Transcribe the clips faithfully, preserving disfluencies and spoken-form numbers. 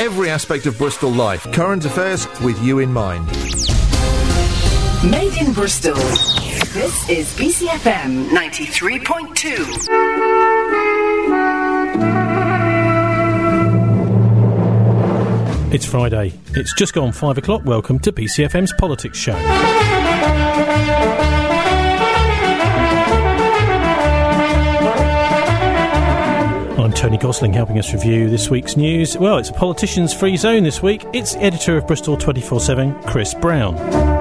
every aspect of Bristol life. Current affairs with you in mind. Made in Bristol. This is B C F M ninety-three point two. It's Friday. It's just gone five o'clock. Welcome to B C F M's Politics Show. I'm Tony Gosling, helping us review this week's news. Well, it's a politician's free zone this week. It's editor of Bristol twenty-four seven, Chris Brown.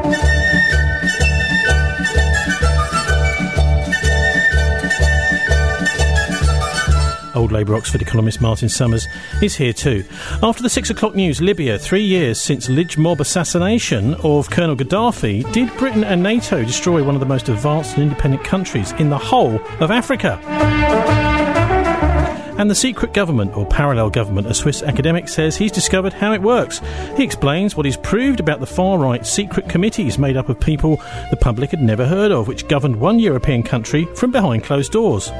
Old Labour Oxford economist Martin Summers is here too. After the six o'clock news, Libya, three years since alleged mob assassination of Colonel Gaddafi, did Britain and NATO destroy one of the most advanced and independent countries in the whole of Africa? And the secret government, or parallel government, a Swiss academic says he's discovered how it works. He explains what he's proved about the far-right secret committees made up of people the public had never heard of, which governed one European country from behind closed doors.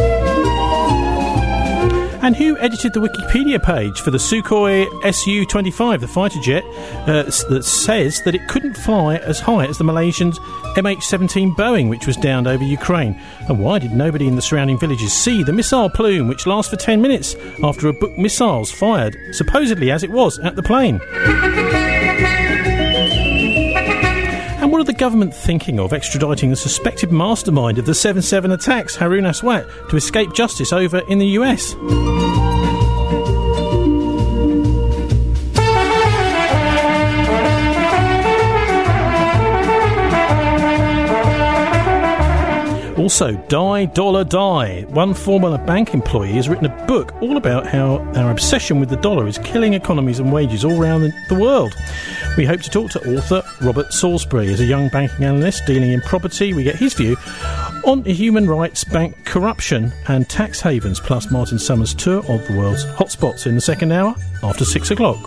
And who edited the Wikipedia page for the Sukhoi S U twenty-five, the fighter jet, uh, that says that it couldn't fly as high as the Malaysians' M H seventeen Boeing, which was downed over Ukraine? And why did nobody in the surrounding villages see the missile plume, which lasts for ten minutes after a booked missile's fired, supposedly as it was, at the plane? And what are the government thinking of extraditing the suspected mastermind of the seven seven attacks, Haroon Aswat, to escape justice over in the U S? Also, Die, Dollar, Die. One former bank employee has written a book all about how our obsession with the dollar is killing economies and wages all around the world. We hope to talk to author Robert Salisbury. As a young banking analyst dealing in property, we get his view on human rights, bank corruption and tax havens, plus Martin Summers' tour of the world's hotspots in the second hour after six o'clock.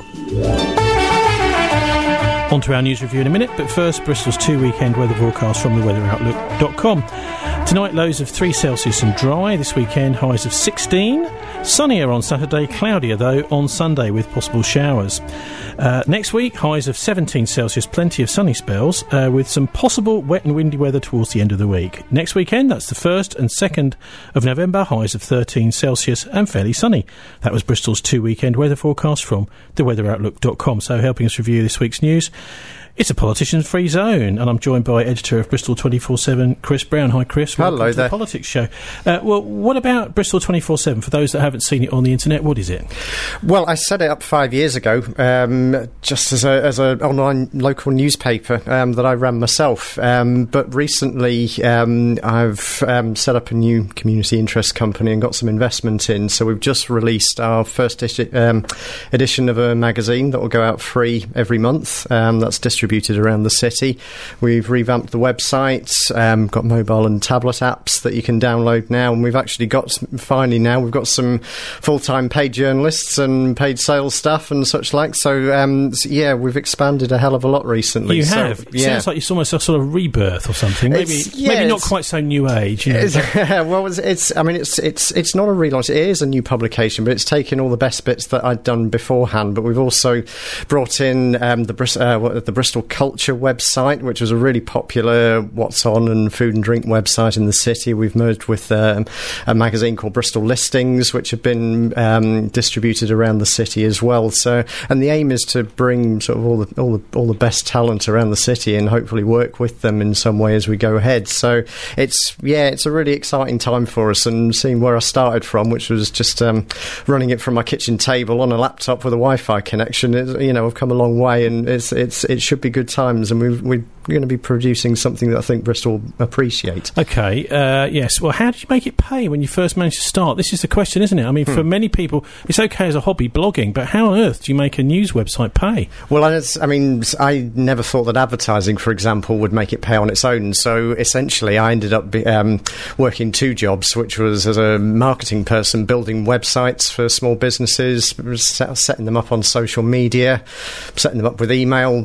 On to our news review in a minute, but first, Bristol's two weekend weather forecast from the weather outlook dot com. Tonight, lows of three Celsius and dry. This weekend, highs of sixteen. Sunnier on Saturday, cloudier though on Sunday with possible showers. Uh, next week, highs of seventeen Celsius, plenty of sunny spells, uh, with some possible wet and windy weather towards the end of the week. Next weekend, that's the first and second of November, highs of thirteen Celsius and fairly sunny. That was Bristol's two weekend weather forecast from the weather outlook dot com. So helping us review this week's news, it's a politician's free zone, and I'm joined by editor of Bristol twenty-four seven, Chris Brown. Hi, Chris. Welcome Hello to there. The Politics Show. Uh, well, what about Bristol twenty-four seven? For those that haven't seen it on the internet, what is it? Well, I set it up five years ago, um, just as a as an online local newspaper um, that I ran myself. Um, but recently, um, I've um, set up a new community interest company and got some investment in. So we've just released our first edi- um, edition of a magazine that will go out free every month. Um, that's distributed around the city. We've revamped the website, um, got mobile and tablet apps that you can download now, and we've actually got, finally now, we've got some full-time paid journalists and paid sales staff and such like, so, um, so yeah, we've expanded a hell of a lot recently. You so, have. It yeah. sounds like it's almost a sort of rebirth or something. Maybe It's, yeah, maybe not it's- quite so new age. You know, It's, well, it's, it's. I mean, it's it's it's not a relaunch. It is a new publication, but it's taken all the best bits that I'd done beforehand. But we've also brought in um, the Bris- uh, what- the Bristol Culture website, which was a really popular what's on and food and drink website in the city. We've merged with um, a magazine called Bristol Listings, which have been um, distributed around the city as well. So, and the aim is to bring sort of all the all the all the best talent around the city and hopefully work with them in some way as we go ahead. So it's yeah, it's a really exciting time for us, and seeing where I started from, which was just um, running it from my kitchen table on a laptop with a Wi-Fi connection. It, you know, I've come a long way, and it's it's it should be good times, and we've, we're going to be producing something that I think Bristol appreciate. Okay, uh, yes. Well, how did you make it pay when you first managed to start? This is the question, isn't it? I mean, hmm. for many people, it's okay as a hobby, blogging, but how on earth do you make a news website pay? Well, I, I mean, I never thought that advertising, for example, would make it pay on its own. So essentially, I ended up be, um, working two jobs, which was as a marketing person, building websites for small businesses, set, setting them up on social media, setting them up with email marketing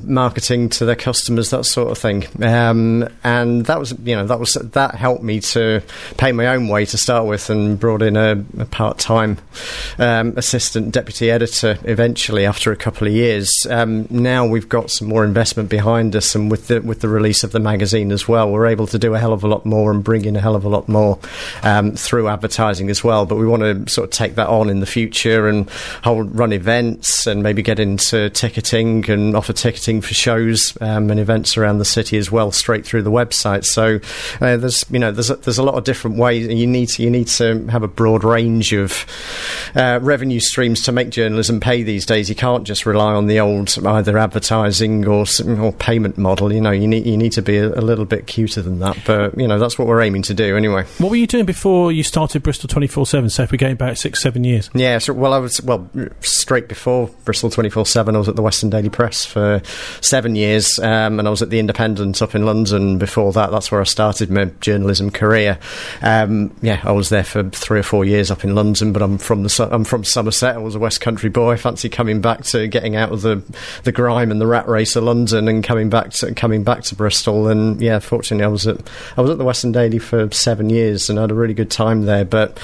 ticketing to their customers, that sort of thing. Um, and that was, you know, that was that helped me to pay my own way to start with, and brought in a, a part-time um, assistant deputy editor eventually after a couple of years. Um, now we've got some more investment behind us, and with the with the release of the magazine as well, we're able to do a hell of a lot more and bring in a hell of a lot more um, through advertising as well. But we want to sort of take that on in the future and hold, run events, and maybe get into ticketing and offer ticketing for shows um, and events around the city as well, straight through the website. So uh, there's you know there's a, there's a lot of different ways. You need to, you need to have a broad range of uh, revenue streams to make journalism pay these days. You can't just rely on the old either advertising or or payment model. You know, you need you need to be a, a little bit cuter than that. But you know, that's what we're aiming to do anyway. What were you doing before you started Bristol twenty-four seven? So if we're going back six, seven years. Yeah, so, well, I was well straight before Bristol twenty-four seven. I was at the Western Daily Press for seven years, um, and I was at the Independent up in London before that. That's where I started my journalism career. Um, yeah, I was there for three or four years up in London, but I'm from the I'm from Somerset. I was a West Country boy. I fancy coming back to getting out of the the grime and the rat race of London and coming back to coming back to Bristol. And yeah, fortunately, I was at I was at the Western Daily for seven years and had a really good time there. But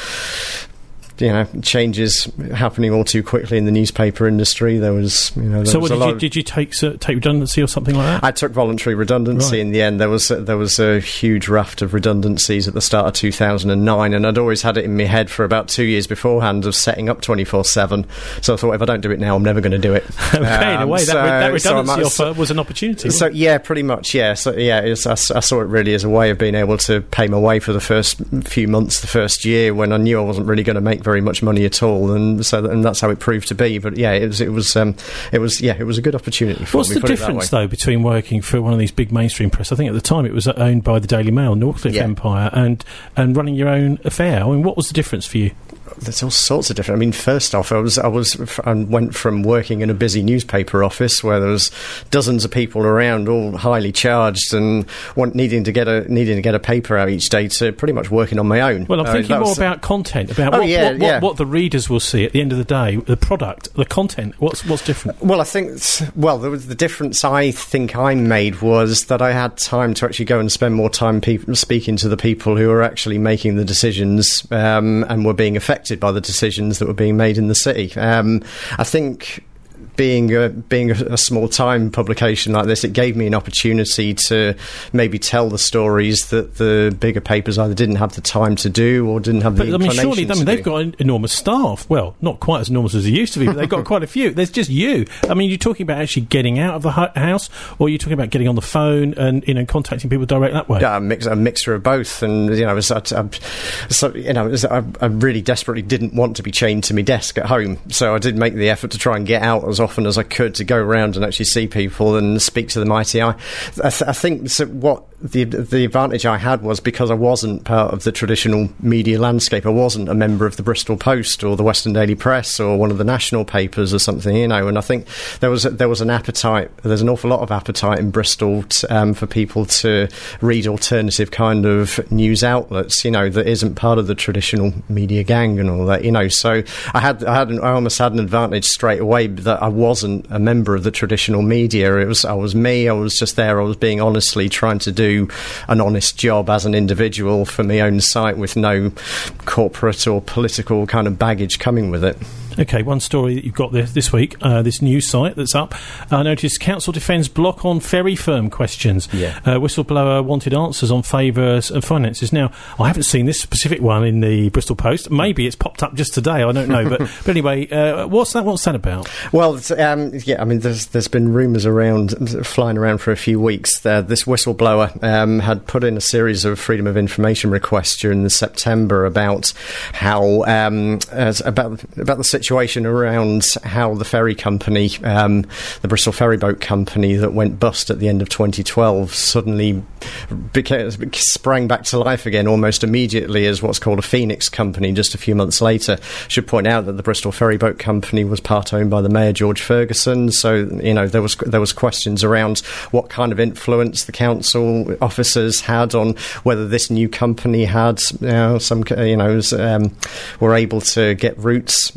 you know, changes happening all too quickly in the newspaper industry. There was, you know, there so was what a did lot you of, did you take uh, take redundancy or something like that? I took voluntary redundancy Right. in the end. There was a, there was a huge raft of redundancies at the start of two thousand nine, and I'd always had it in my head for about two years beforehand of setting up twenty-four seven. So I thought, if I don't do it now, I'm never going to do it. Okay, in a way, so, that, re- that redundancy so offer was an opportunity. So yeah, pretty much, yeah. So yeah, it was, I, I saw it really as a way of being able to pay my way for the first few months, the first year, when I knew I wasn't really going to make very much money at all, and so and that's how it proved to be. But yeah, it was it was um, it was yeah, it was a good opportunity for What's me. the put it that difference, way. though, between working for one of these big mainstream press? I think at the time it was owned by the Daily Mail, Northcliffe Yeah. Empire, and and running your own affair. I mean, what was the difference for you? There's all sorts of different. I mean, first off, I was I was I went from working in a busy newspaper office where there was dozens of people around, all highly charged, and want, needing to get a needing to get a paper out each day, to pretty much working on my own. Well, I'm Uh, thinking that more was- about content, about Oh, what, yeah, what, yeah. what, what the readers will see at the end of the day, the product, the content. What's what's different? Well, I think, it's- well, the, the difference I think I made was that I had time to actually go and spend more time peop speaking to the people who were actually making the decisions um, and were being affected by the decisions that were being made in the city. Um, I think being a, being a, a small-time publication like this, it gave me an opportunity to maybe tell the stories that the bigger papers either didn't have the time to do or didn't have But the I mean, inclination surely, I to mean, they've do. got an enormous staff. Well, not quite as enormous as they used to be, but they've got quite a few. There's just you. I mean, you're talking about actually getting out of the hu- house, or you're talking about getting on the phone and, you know, contacting people direct that way. Yeah, a, mix, a mixture of both, and you know, I was, I, I, so, you know, it was, I, I really desperately didn't want to be chained to my desk at home, so I did make the effort to try and get out as often as I could to go around and actually see people and speak to them eye to eye. I, th- I think so what the the advantage I had was because I wasn't part of the traditional media landscape. I wasn't a member of the Bristol Post or the Western Daily Press or one of the national papers or something, you know. And I think there was a, there was an appetite. There's an awful lot of appetite in Bristol t- um, for people to read alternative kind of news outlets, you know, that isn't part of the traditional media gang and all that, you know. So I had I had an, I almost had an advantage straight away that I wasn't a member of the traditional media. It was I was me. I was just there. I was being honestly trying to do an honest job as an individual for my own site, with no corporate or political kind of baggage coming with it. Okay, one story that you've got this, this week, uh, this news site that's up. I noticed Council defends block on ferry firm questions. Yeah. Uh, whistleblower wanted answers on favours and finances. Now, I haven't seen this specific one in the Bristol Post. Maybe it's popped up just today, I don't know. But, but anyway, uh, what's that What's that about? Well, it's, um, yeah, I mean, there's there's been rumours around, flying around for a few weeks. Uh, this whistleblower um, had put in a series of freedom of information requests during the September about how um, as, about about the situation around how the ferry company, um, the Bristol Ferry Boat Company that went bust at the end of twenty twelve, suddenly became, sprang back to life again almost immediately as what's called a Phoenix company just a few months later. Should point out that the Bristol Ferry Boat Company was part owned by the Mayor George Ferguson, so you know there was there was questions around what kind of influence the council officers had on whether this new company had, you know, some you know was, um, were able to get routes um, around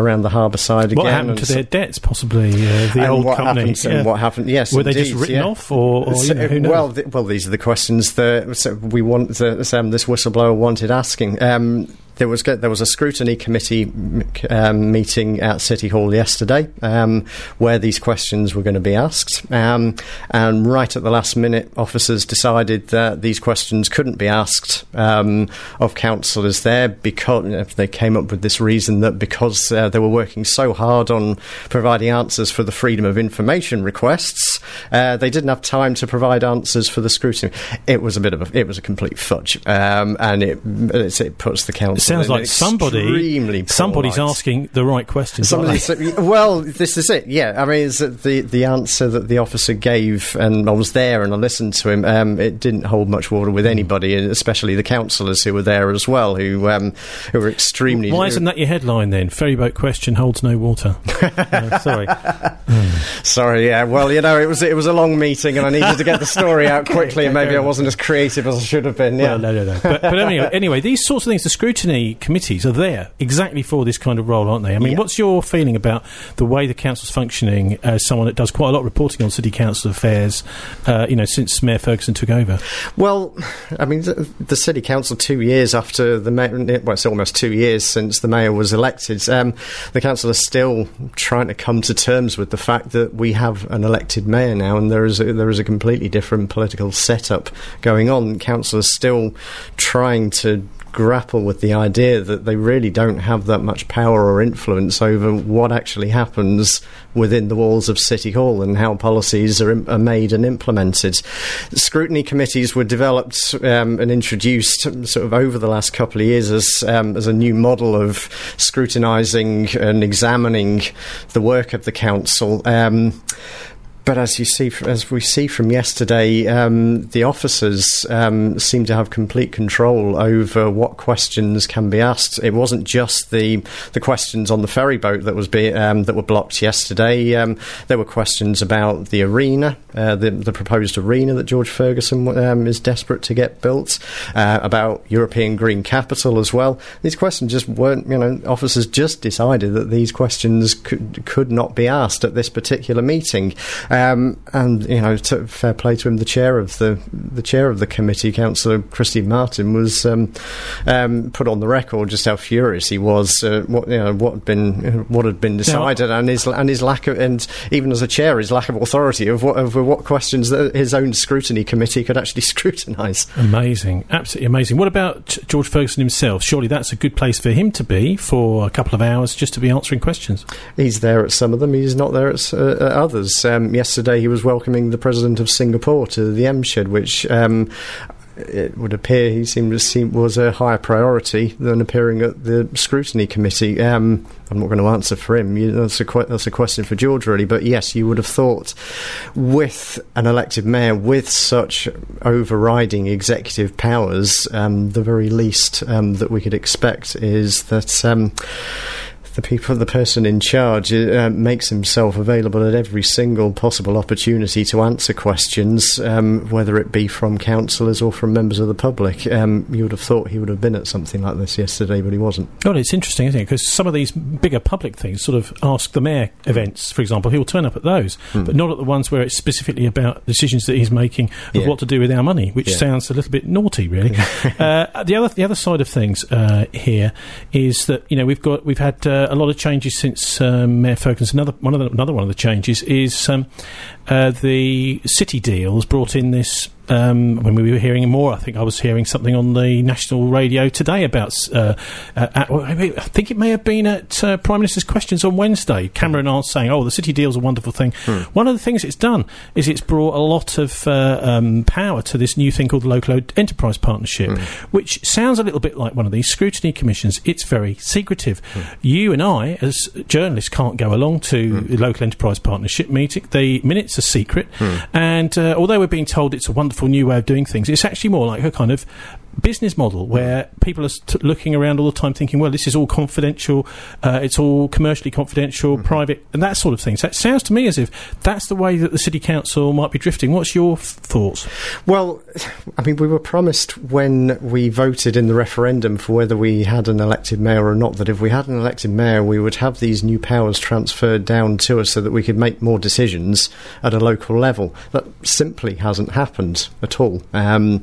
around the harbour side again. What happened to so, their debts, possibly, uh, the and old what company? Happened, yeah. And what happened, yes, Were indeed, they just written yeah. off, or, or so, you know, who knows? Well, th- well, these are the questions that so we want, the, um, this whistleblower wanted asking. Um, There was there was a scrutiny committee um, meeting at City Hall yesterday um, where these questions were going to be asked, um, and right at the last minute, officers decided that these questions couldn't be asked um, of councillors there because they came up with this reason that because uh, they were working so hard on providing answers for the freedom of information requests, uh, they didn't have time to provide answers for the scrutiny. It was a bit of a it was a complete fudge, um, and it it puts the council. Sounds like somebody somebody's light. asking the right questions. Somebody, well, this is it. Yeah, I mean, it's the the answer that the officer gave, and I was there and I listened to him. Um, it didn't hold much water with anybody, especially the councillors who were there as well, who um, who were extremely. Why isn't that your headline then? Ferryboat question holds no water. uh, sorry, mm. sorry. Yeah. Well, you know, it was it was a long meeting, and I needed to get the story out quickly, and maybe I wasn't as creative as I should have been. Yeah. Well, no, no, no. But, but anyway, anyway, these sorts of things, the scrutiny committees are there exactly for this kind of role, aren't they? I mean, yeah. What's your feeling about the way the council's functioning as someone that does quite a lot of reporting on city council affairs, uh, you know, since Mayor Ferguson took over? Well, I mean, the, the city council, two years after the mayor, well, it's almost two years since the mayor was elected, um, the council is still trying to come to terms with the fact that we have an elected mayor now, and there is a, there is a completely different political setup going on. Council is still trying to grapple with the idea that they really don't have that much power or influence over what actually happens within the walls of City Hall and how policies are, im- are made and implemented. Scrutiny committees were developed um, and introduced sort of over the last couple of years as um, as a new model of scrutinising and examining the work of the council. Um, But as you see, as we see from yesterday, um, the officers um, seem to have complete control over what questions can be asked. It wasn't just the the questions on the ferry boat that was be, um, that were blocked yesterday. Um, there were questions about the arena, uh, the, the proposed arena that George Ferguson um, is desperate to get built, uh, about European Green Capital as well. These questions just weren't, you know, officers just decided that these questions could could not be asked at this particular meeting. Um, and you know, to, fair play to him. The chair of the the chair of the committee, Councillor Christine Martin, was um, um, put on the record just how furious he was. Uh, what you know, what had been what had been decided, yeah. and his and his lack of, and even as a chair, his lack of authority of what of what questions that his own scrutiny committee could actually scrutinise. Amazing, absolutely amazing. What about George Ferguson himself? Surely that's a good place for him to be for a couple of hours, just to be answering questions. He's there at some of them. He's not there at, uh, at others. Um, Yesterday, he was welcoming the president of Singapore to the M Shed, which um, it would appear he seemed to seem was a higher priority than appearing at the scrutiny committee. Um, I'm not going to answer for him. You know, that's a que- that's a question for George, really. But yes, you would have thought, with an elected mayor with such overriding executive powers, um, the very least um, that we could expect is that. Um, The people, the person in charge uh, makes himself available at every single possible opportunity to answer questions, um, whether it be from councillors or from members of the public. Um, you would have thought he would have been at something like this yesterday, but he wasn't. God, it's interesting, isn't it? Because some of these bigger public things, sort of Ask the Mayor events, for example, he'll turn up at those, mm. but not at the ones where it's specifically about decisions that he's making of yeah. what to do with our money, which yeah. sounds a little bit naughty, really. uh, the other the other side of things uh, here is that, you know, we've got we've had uh, a lot of changes since um, Mayor Ferguson. Another one of the, another one of the changes is um, uh, the city deals brought in this. Um, when we were hearing more, I think I was hearing something on the national radio today about. Uh, uh, at, I think it may have been at uh, Prime Minister's Questions on Wednesday. Cameron Arse saying, "Oh, the city deal's a wonderful thing." Hmm. One of the things it's done is it's brought a lot of uh, um, power to this new thing called the Local Enterprise Partnership, hmm. which sounds a little bit like one of these scrutiny commissions. It's very secretive. Hmm. You and I, as journalists, can't go along to hmm. the Local Enterprise Partnership meeting. The minutes are secret, hmm. and uh, although we're being told it's a wonderful new way of doing things, it's actually more like a kind of business model where people are st- looking around all the time thinking, well, this is all confidential, uh, it's all commercially confidential, mm-hmm. private, and that sort of thing. So it sounds to me as if that's the way that the City Council might be drifting. What's your f- thoughts? Well, I mean, we were promised when we voted in the referendum for whether we had an elected mayor or not, that if we had an elected mayor, we would have these new powers transferred down to us so that we could make more decisions at a local level. That simply hasn't happened at all. Um,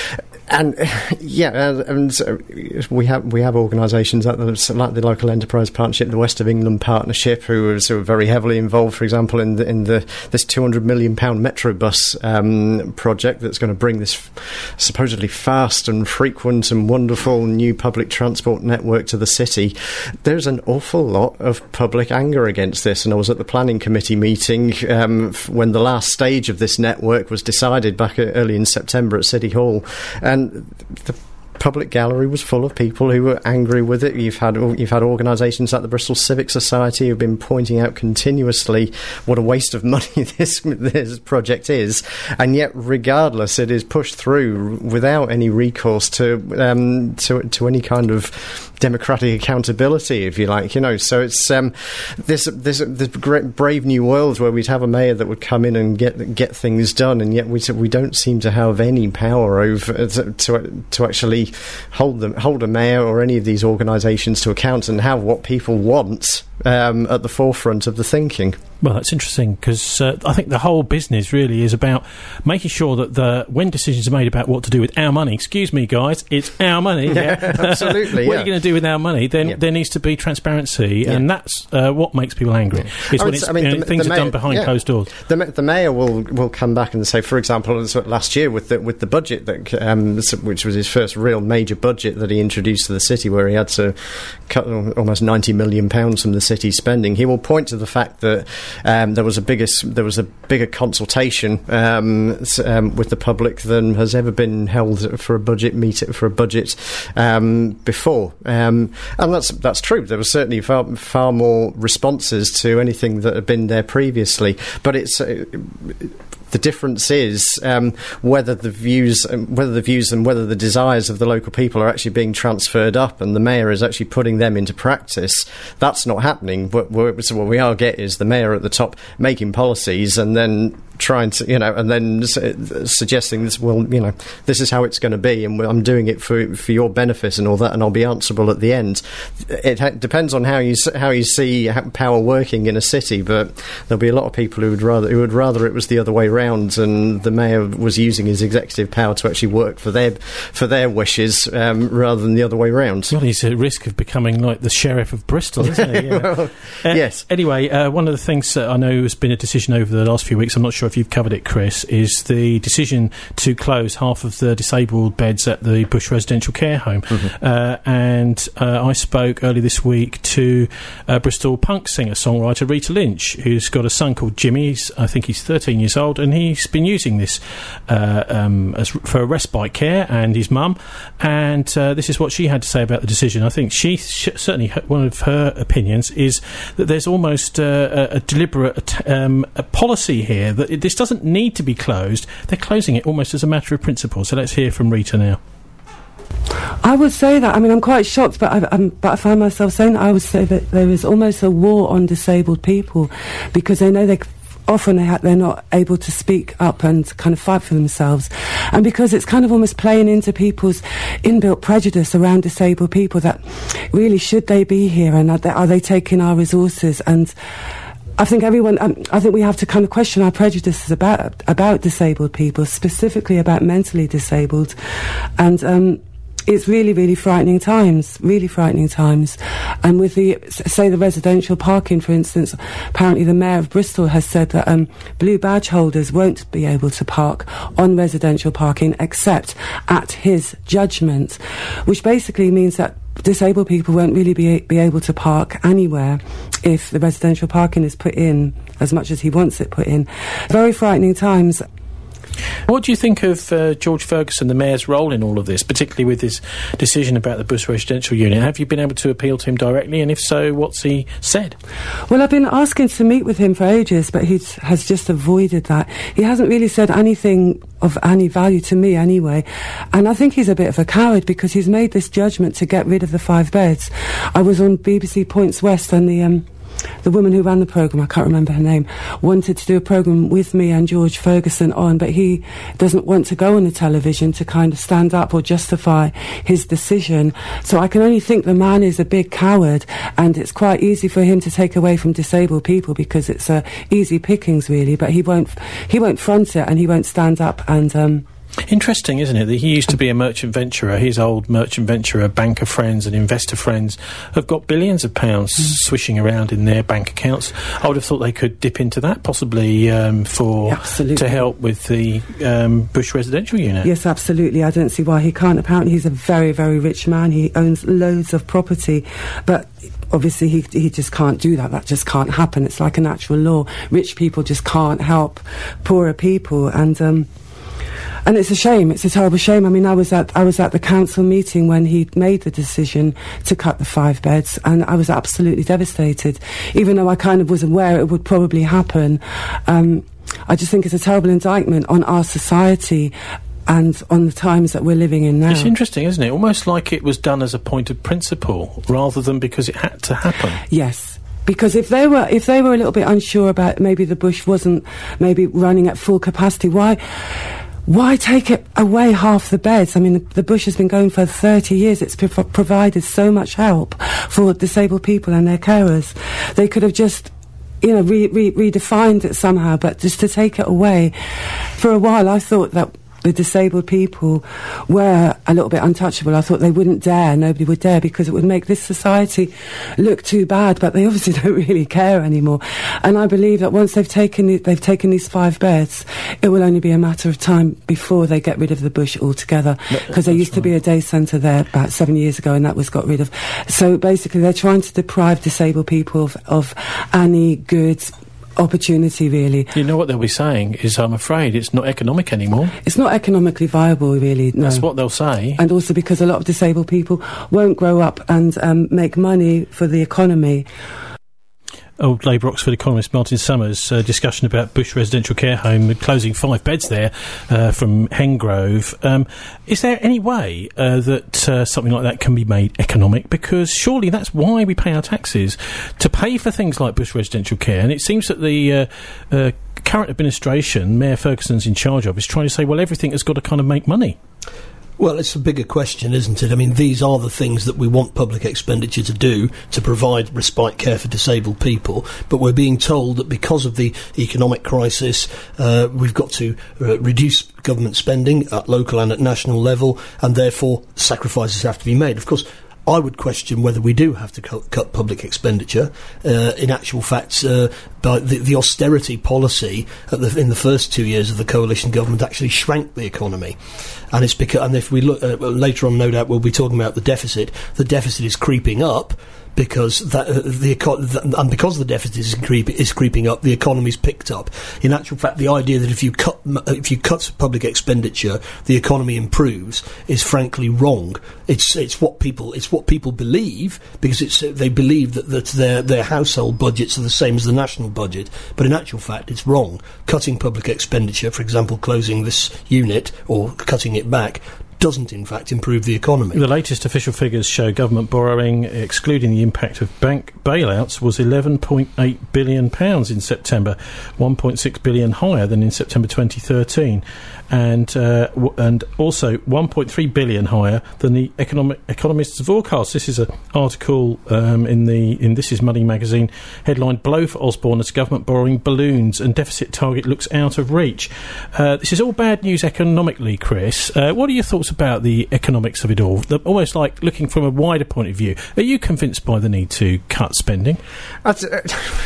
And yeah, and so we have we have organisations like the, like the Local Enterprise Partnership, the West of England Partnership, who are sort of very heavily involved, for example, in the, in the this two hundred million pound Metrobus um, project that's going to bring this f- supposedly fast and frequent and wonderful new public transport network to the city. There's an awful lot of public anger against this, and I was at the planning committee meeting um, f- when the last stage of this network was decided back early in September at City Hall, and And the public gallery was full of people who were angry with it. You've had you've had organisations like the Bristol Civic Society who've been pointing out continuously what a waste of money this this project is, and yet regardless, it is pushed through without any recourse to um, to to any kind of democratic accountability, if you like, you know. So it's um, this this this great brave new world where we'd have a mayor that would come in and get get things done, and yet we we don't seem to have any power over to to, to actually hold them hold a mayor or any of these organisations to account and have what people want um, at the forefront of the thinking. Well, that's interesting, because uh, I think the whole business really is about making sure that the when decisions are made about what to do with our money, excuse me, guys, it's our money. Yeah, yeah. Absolutely. What yeah. are you going to do with our money? Then yeah. there needs to be transparency, yeah. and that's uh, what makes people angry. Is I when mean, it's, I mean, you know, the, things the are mayor, done behind yeah. closed doors. The, the mayor will will come back and say, for example, last year with the with the budget that um, which was his first real major budget that he introduced to the city, where he had to cut almost ninety million pounds from the city's spending. He will point to the fact that um, there was a bigger there was a bigger consultation um, um, with the public than has ever been held for a budget meeting for a budget um, before, um, and that's that's true. There were certainly far, far more responses to anything that had been there previously, but it's. Uh, The difference is um, whether the views, um, whether the views and whether the desires of the local people are actually being transferred up, and the mayor is actually putting them into practice. That's not happening. But we're, so what we are get is the mayor at the top making policies and then trying to, you know, and then su- suggesting this. Well, you know, this is how it's going to be, and I'm doing it for for your benefit and all that, and I'll be answerable at the end. It ha- depends on how you how you see power working in a city, but there'll be a lot of people who would rather who would rather it was the other way round, and the mayor was using his executive power to actually work for their for their wishes um, rather than the other way round. Well, he's at risk of becoming like the sheriff of Bristol, isn't he? Yeah. well, uh, yes. Anyway, uh, one of the things that I know has been a decision over the last few weeks, I'm not sure if you've covered it, Chris, is the decision to close half of the disabled beds at the Bush Residential Care Home. Mm-hmm. Uh, and uh, I spoke early this week to uh, Bristol punk singer-songwriter Rita Lynch, who's got a son called Jimmy. He's, I think he's thirteen years old, and he's been using this uh, um, as for respite care, and his mum. And uh, this is what she had to say about the decision. I think she, sh- certainly one of her opinions is that there's almost uh, a, a deliberate um, a policy here that it, this doesn't need to be closed. They're closing it almost as a matter of principle. So let's hear from Rita now. I would say that. I mean, I'm quite shocked, but I, um, but I find myself saying that I would say that there is almost a war on disabled people, because they know they often they ha- they're not able to speak up and kind of fight for themselves, and because it's kind of almost playing into people's inbuilt prejudice around disabled people, that really should they be here, and are they, are they taking our resources? And I think everyone, um, I think we have to kind of question our prejudices about about disabled people, specifically about mentally disabled, and um, it's really, really frightening times, really frightening times. And with the, say, the residential parking, for instance, apparently the Mayor of Bristol has said that um, blue badge holders won't be able to park on residential parking except at his judgment, which basically means that disabled people won't really be, be able to park anywhere if the residential parking is put in as much as he wants it put in. Very frightening times. What do you think of uh, George Ferguson, the Mayor's role in all of this, particularly with his decision about the Bush residential unit? Have you been able to appeal to him directly, and if so, what's he said? Well, I've been asking to meet with him for ages, but he has just avoided that. He hasn't really said anything of any value to me anyway, and I think he's a bit of a coward because he's made this judgment to get rid of the five beds. I was on B B C Points West, and the um, the woman who ran the programme, I can't remember her name, wanted to do a programme with me and George Ferguson on, but he doesn't want to go on the television to kind of stand up or justify his decision. So I can only think the man is a big coward, and it's quite easy for him to take away from disabled people because it's uh, easy pickings really, but he won't he won't front it, and he won't stand up and um Interesting, isn't it, that he used to be a merchant venturer. His old merchant venturer banker friends and investor friends have got billions of pounds mm. swishing around in their bank accounts. I would have thought they could dip into that, possibly um, for absolutely. to help with the um, Bush residential unit. Yes, absolutely. I don't see why he can't. Apparently he's a very, very rich man. He owns loads of property, but obviously he he just can't do that. That just can't happen. It's like a natural law. Rich people just can't help poorer people, and um And it's a shame. It's a terrible shame. I mean, I was at I was at the council meeting when he made the decision to cut the five beds, and I was absolutely devastated. Even though I kind of was aware it would probably happen, um, I just think it's a terrible indictment on our society and on the times that we're living in now. It's interesting, isn't it? Almost like it was done as a point of principle rather than because it had to happen. Yes. Because if they were if they were a little bit unsure about maybe the Bush wasn't maybe running at full capacity, why? Why take it away half the beds? I mean, the, the Bush has been going for thirty years. It's pro- provided so much help for disabled people and their carers. They could have just, you know, re- re- redefined it somehow, but just to take it away. For a while, I thought that the disabled people were a little bit untouchable. I thought they wouldn't dare, nobody would dare, because it would make this society look too bad, but they obviously don't really care anymore. And I believe that once they've taken the, they've taken these five beds, it will only be a matter of time before they get rid of the Bush altogether, because there used right. to be a day centre there about seven years ago, and that was got rid of. So basically they're trying to deprive disabled people of, of any good opportunity, really. You know what they'll be saying is, I'm afraid it's not economic anymore. It's not economically viable, really, no. That's what they'll say. And also because a lot of disabled people won't grow up and um, make money for the economy. Old Labour Oxford economist Martin Summers, uh, discussion about Bush residential care home, closing five beds there uh, from Hengrove. Um, is there any way uh, that uh, something like that can be made economic? Because surely that's why we pay our taxes, to pay for things like Bush residential care. And it seems that the uh, uh, current administration, Mayor Ferguson's in charge of, is trying to say, well, everything has got to kind of make money. Well, it's a bigger question, isn't it? I mean, these are the things that we want public expenditure to do, to provide respite care for disabled people, but we're being told that because of the economic crisis, uh, we've got to uh, reduce government spending at local and at national level, and therefore sacrifices have to be made. Of course, I would question whether we do have to cut, cut public expenditure. Uh, in actual fact, uh, by the, the austerity policy at the, in the first two years of the coalition government actually shrank the economy. And it's because, and if we look uh, well, later on, no doubt we'll be talking about the deficit. The deficit is creeping up because that uh, the eco- th- and because the deficit is, creep- is creeping up, the economy's picked up. In actual fact, the idea that if you cut if you cut public expenditure, the economy improves is frankly wrong. It's it's what people it's what people believe, because it's uh, they believe that, that their their household budgets are the same as the national budget. But in actual fact, it's wrong. Cutting public expenditure, for example, closing this unit or cutting it back, doesn't in fact improve the economy. The latest official figures show government borrowing, excluding the impact of bank bailouts, was eleven point eight billion pounds in September, one point six billion higher than in September twenty thirteen, and uh, w- and also one point three billion higher than the economic economists' forecast. This is an article um, in the in This Is Money magazine, headlined "Blow for Osborne as government borrowing balloons and deficit target looks out of reach." Uh, this is all bad news economically, Chris. Uh, what are your thoughts about the economics of it all? The, almost like looking from a wider point of view. Are you convinced by the need to cut spending? That's, uh,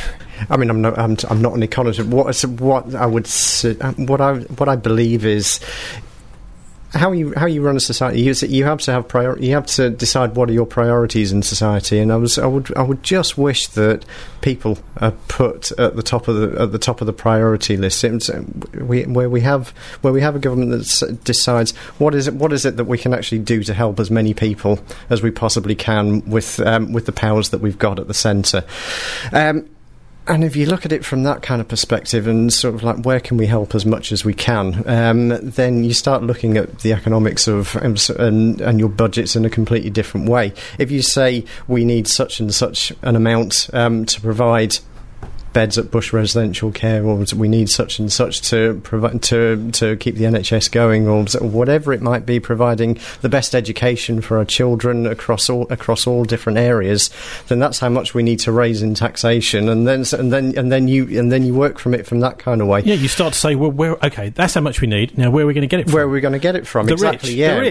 I mean, I'm not. I'm, I'm not an economist. What, what I would, what I, what I believe is, how you how you run a society. You, you have to have prior, you have to decide what are your priorities in society. And I was I would I would just wish that people are put at the top of the at the top of the priority list. It's, we, where we have where we have a government that decides what is it what is it that we can actually do to help as many people as we possibly can with um, with the powers that we've got at the centre. Um, And if you look at it from that kind of perspective and sort of like where can we help as much as we can, um, then you start looking at the economics of um, and, and your budgets in a completely different way. If you say we need such and such an amount um, to provide beds at Bush Residential Care, or we need such and such to provide to to keep the N H S going, or whatever it might be, providing the best education for our children across all across all different areas, then that's how much we need to raise in taxation, and then and then and then you and then you work from it from that kind of way. Yeah, you start to say, well, where okay, that's how much we need. Now, where are we going to get it from? Where are we going to get it from? The exactly. rich. Yeah.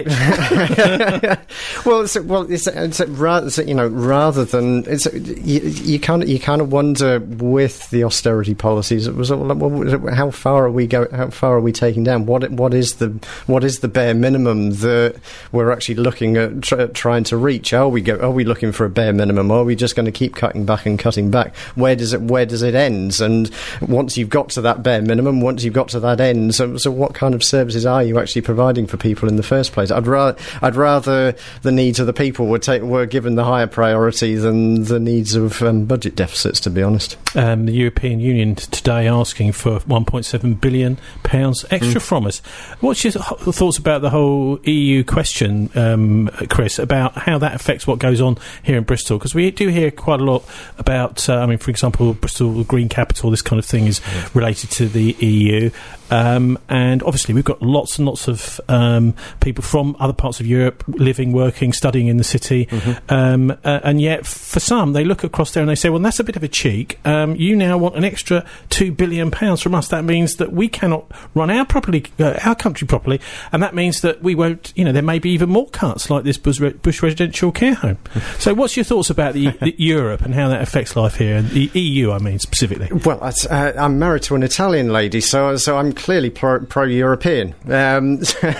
The rich. well, it's, well, it's, it's, rather it's, you know, rather than it's, you, you kind of you kind of wonder with the austerity policies, it was how far are we go? How far are we taking down? What what is the what is the bare minimum that we're actually looking at tr- trying to reach? Are we go? Are we looking for a bare minimum? Or are we just going to keep cutting back and cutting back? Where does it Where does it end? And once you've got to that bare minimum, once you've got to that end, so, so what kind of services are you actually providing for people in the first place? I'd rather I'd rather the needs of the people were take, were given the higher priority than the needs of um, budget deficits. To be honest, um, the European Union today asking for one point seven billion pounds extra mm. from us. What's your th- thoughts about the whole E U question, um, Chris, about how that affects what goes on here in Bristol? Because we do hear quite a lot about, uh, I mean, for example, Bristol Green Capital, this kind of thing is mm. related to the E U. Um, and obviously we've got lots and lots of um, people from other parts of Europe living, working, studying in the city. Mm-hmm. Um, uh, and yet, for some, they look across there and they say, well, that's a bit of a cheek. Um, you now want an extra two billion pounds from us. That means that we cannot run our properly, uh, our country properly, and that means that we won't, you know, there may be even more cuts like this Bush, Bush Residential Care Home. So what's your thoughts about the, the Europe and how that affects life here, and the E U, I mean, specifically? Well, uh, I'm married to an Italian lady, so so I'm clearly pro- pro-European. Um,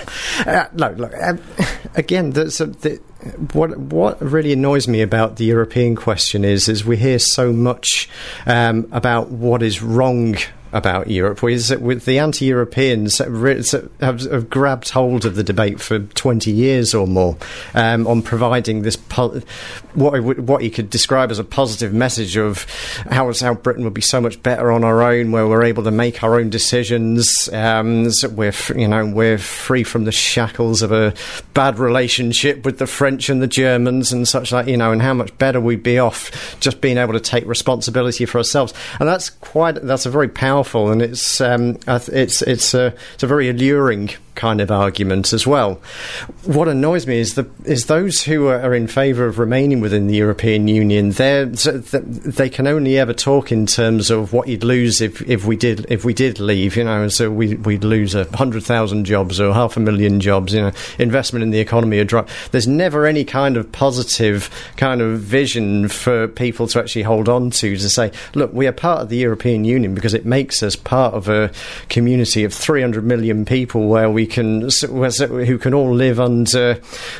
uh, no, look, um, again, there's a, the, what what really annoys me about the European question is is we hear so much um, about what is wrong about Europe, with, with the anti-Europeans have, have grabbed hold of the debate for twenty years or more um, on providing this po- what would, what you could describe as a positive message of how how Britain would be so much better on our own, where we're able to make our own decisions. Um, so we're you know we're free from the shackles of a bad relationship with the French and the Germans and such like you know, and how much better we'd be off just being able to take responsibility for ourselves. And that's quite that's a very powerful. And it's um, it's it's a it's a very alluring kind of argument as well. What annoys me is the is those who are, are in favour of remaining within the European Union. They they can only ever talk in terms of what you'd lose if, if we did if we did leave. You know, so we we'd lose a hundred thousand jobs or half a million jobs. You know, investment in the economy would drop. There's never any kind of positive kind of vision for people to actually hold on to to say, look, we are part of the European Union because it makes us part of a community of three hundred million people where we can who can all live under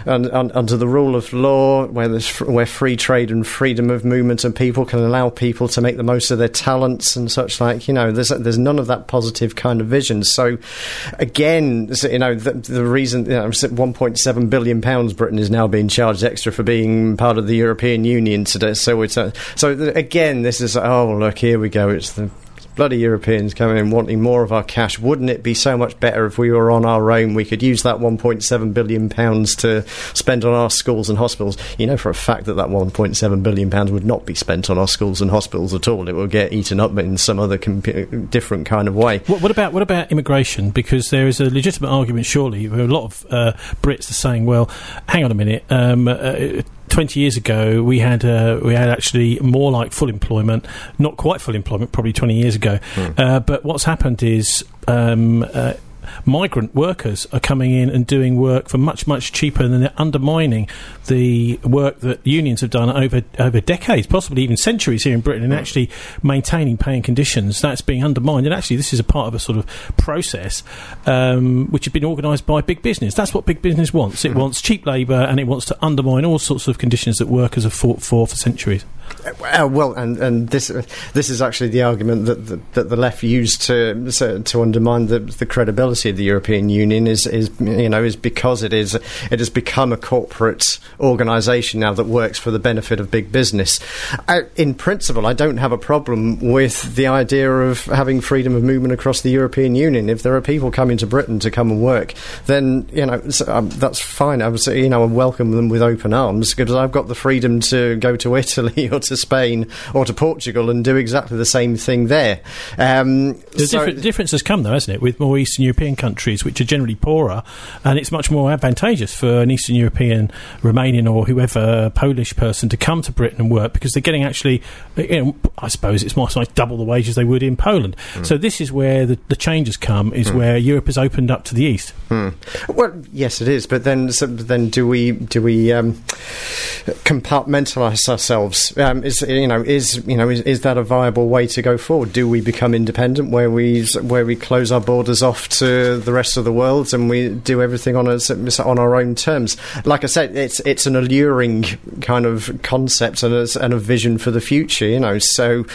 under the rule of law, where there's where free trade and freedom of movement and people can allow people to make the most of their talents and such like. You know, there's there's none of that positive kind of vision. So again, you know, the, the reason, you know, one point seven billion pounds Britain is now being charged extra for being part of the European Union today. So it's a, so again, this is, oh look, here we go. It's the bloody Europeans coming in wanting more of our cash. Wouldn't it be so much better if we were on our own? We could use that one point seven billion pounds to spend on our schools and hospitals. You know for a fact that that one point seven billion pounds would not be spent on our schools and hospitals at all. It will get eaten up in some other comp- different kind of way. What, what about what about immigration? Because there is a legitimate argument, surely. A lot of uh, Brits are saying, well, hang on a minute, um, uh, twenty years ago, we had uh, we had actually more like full employment, not quite full employment, probably twenty years ago. Mm. Uh, but what's happened is um, uh, migrant workers are coming in and doing work for much, much cheaper, and they're undermining the work that unions have done over over decades, possibly even centuries here in Britain, in actually maintaining paying conditions. That's being undermined, and actually this is a part of a sort of process um, which has been organised by big business. That's what big business wants. It mm-hmm. wants cheap labour, and it wants to undermine all sorts of conditions that workers have fought for for centuries. Uh, well, and, and this uh, this is actually the argument that the, that the left used to so, to undermine the, the credibility of the European Union is is you know is because it is it has become a corporate organisation now that works for the benefit of big business. I, in principle, I don't have a problem with the idea of having freedom of movement across the European Union. If there are people coming to Britain to come and work, then you know so, um, that's fine. I was you know I welcome them with open arms, because I've got the freedom to go to Italy or to Spain or to Portugal and do exactly the same thing there. Um, the so different, difference has come, though, hasn't it, with more Eastern European countries, which are generally poorer, and it's much more advantageous for an Eastern European, Romanian or whoever Polish person to come to Britain and work, because they're getting actually, you know, I suppose it's more like double the wages they would in Poland. Mm. So this is where the, the change has come, is mm. where Europe has opened up to the east. Mm. Well, yes, it is, but then so, then do we do we um, compartmentalise ourselves? Um, is you know is you know is, is that a viable way to go forward? Do we become independent, where we where we close our borders off to the rest of the world and we do everything on us on our own terms? Like I said, it's it's an alluring kind of concept and a, and a vision for the future, you know. So,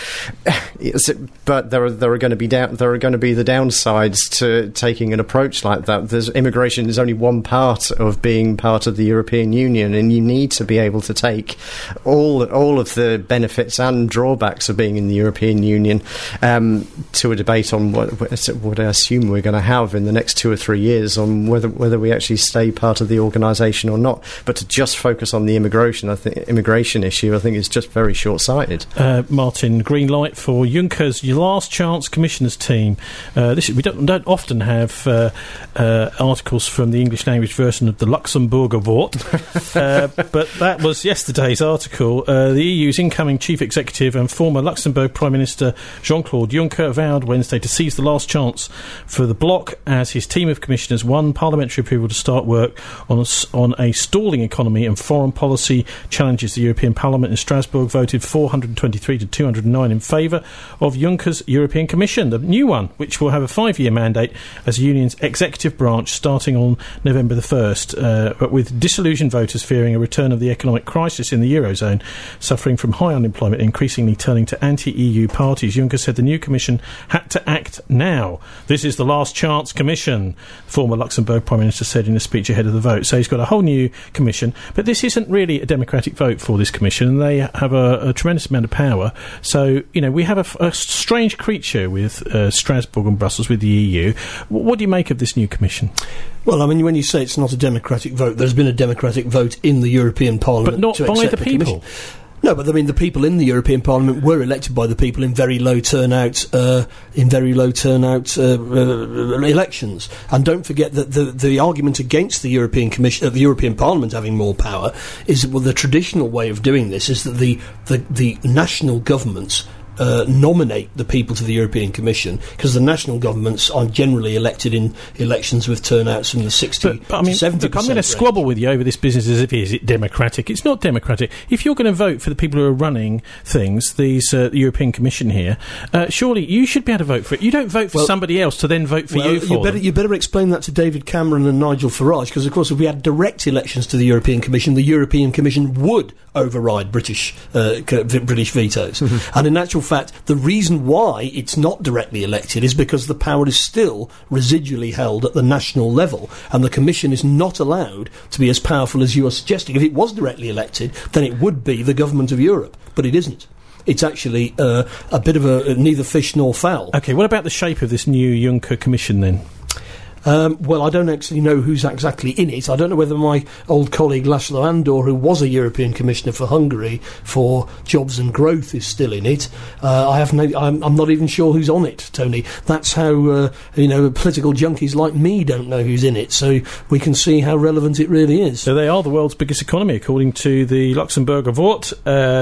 but there are there are going to be down, there are going to be the downsides to taking an approach like that. There's immigration is only one part of being part of the European Union, and you need to be able to take all all of the benefits and drawbacks of being in the European Union um, to a debate on what, what I assume we're going to have in the next two or three years on whether whether we actually stay part of the organisation or not. But to just focus on the immigration, I think immigration issue, I think is just very short-sighted. Uh, Martin, green light for Juncker's last chance commissioners team. Uh, this is, we don't, don't often have uh, uh, articles from the English language version of the Luxemburger Wort, uh, but that was yesterday's article. Uh, the E U's incoming chief executive and former Luxembourg Prime Minister Jean-Claude Juncker vowed Wednesday to seize the last chance for the bloc as his team of commissioners won parliamentary approval to start work on a, on a stalling economy and foreign policy challenges. The European Parliament in Strasbourg voted four hundred twenty-three to two hundred nine in favour of Juncker's European Commission, the new one, which will have a five-year mandate as the union's executive branch starting on November the first, uh, but with disillusioned voters fearing a return of the economic crisis in the Eurozone, suffering from high unemployment, increasingly turning to anti-E U parties. Juncker said the new Commission had to act now. This is the last chance Commission, former Luxembourg Prime Minister said in a speech ahead of the vote. So he's got a whole new Commission, but this isn't really a democratic vote for this Commission, and they have a, a tremendous amount of power. So, you know, we have a, a strange creature with uh, Strasbourg and Brussels, with the E U. W- what do you make of this new Commission? Well, I mean, when you say it's not a democratic vote, there's been a democratic vote in the European Parliament, but not to by accept the the people. Commission. No, but I mean, the people in the European Parliament were elected by the people in very low turnout, uh, in very low turnout uh, uh, elections. And don't forget that the the argument against the European Commission, uh, the European Parliament having more power, is that, well, the traditional way of doing this is that the the, the national governments Uh, nominate the people to the European Commission, because the national governments are generally elected in elections with turnouts from the sixty but, but, I mean, to seventy percent. Look, I'm going to squabble with you over this business as if is it democratic. It's not democratic. If you're going to vote for the people who are running things, these uh, the European Commission here, uh, surely you should be able to vote for it. You don't vote for well, somebody else to then vote for well, you for you better, them. You better explain that to David Cameron and Nigel Farage, because, of course, if we had direct elections to the European Commission, the European Commission would override British uh, British vetoes. Mm-hmm. And in actual fact, the reason why it's not directly elected is because the power is still residually held at the national level, and the Commission is not allowed to be as powerful as you are suggesting. If it was directly elected, then it would be the government of Europe, but it isn't. It's actually uh, a bit of a, a neither fish nor fowl. OK, what about the shape of this new Juncker Commission then? Um, well, I don't actually know who's exactly in it. I don't know whether my old colleague Laszlo Andor, who was a European Commissioner for Hungary for Jobs and Growth, is still in it. Uh, I have no, I'm, I'm not even sure who's on it, Tony. That's how uh, you know political junkies like me don't know who's in it. So we can see how relevant it really is. So they are the world's biggest economy, according to the Luxembourger Wort. Uh,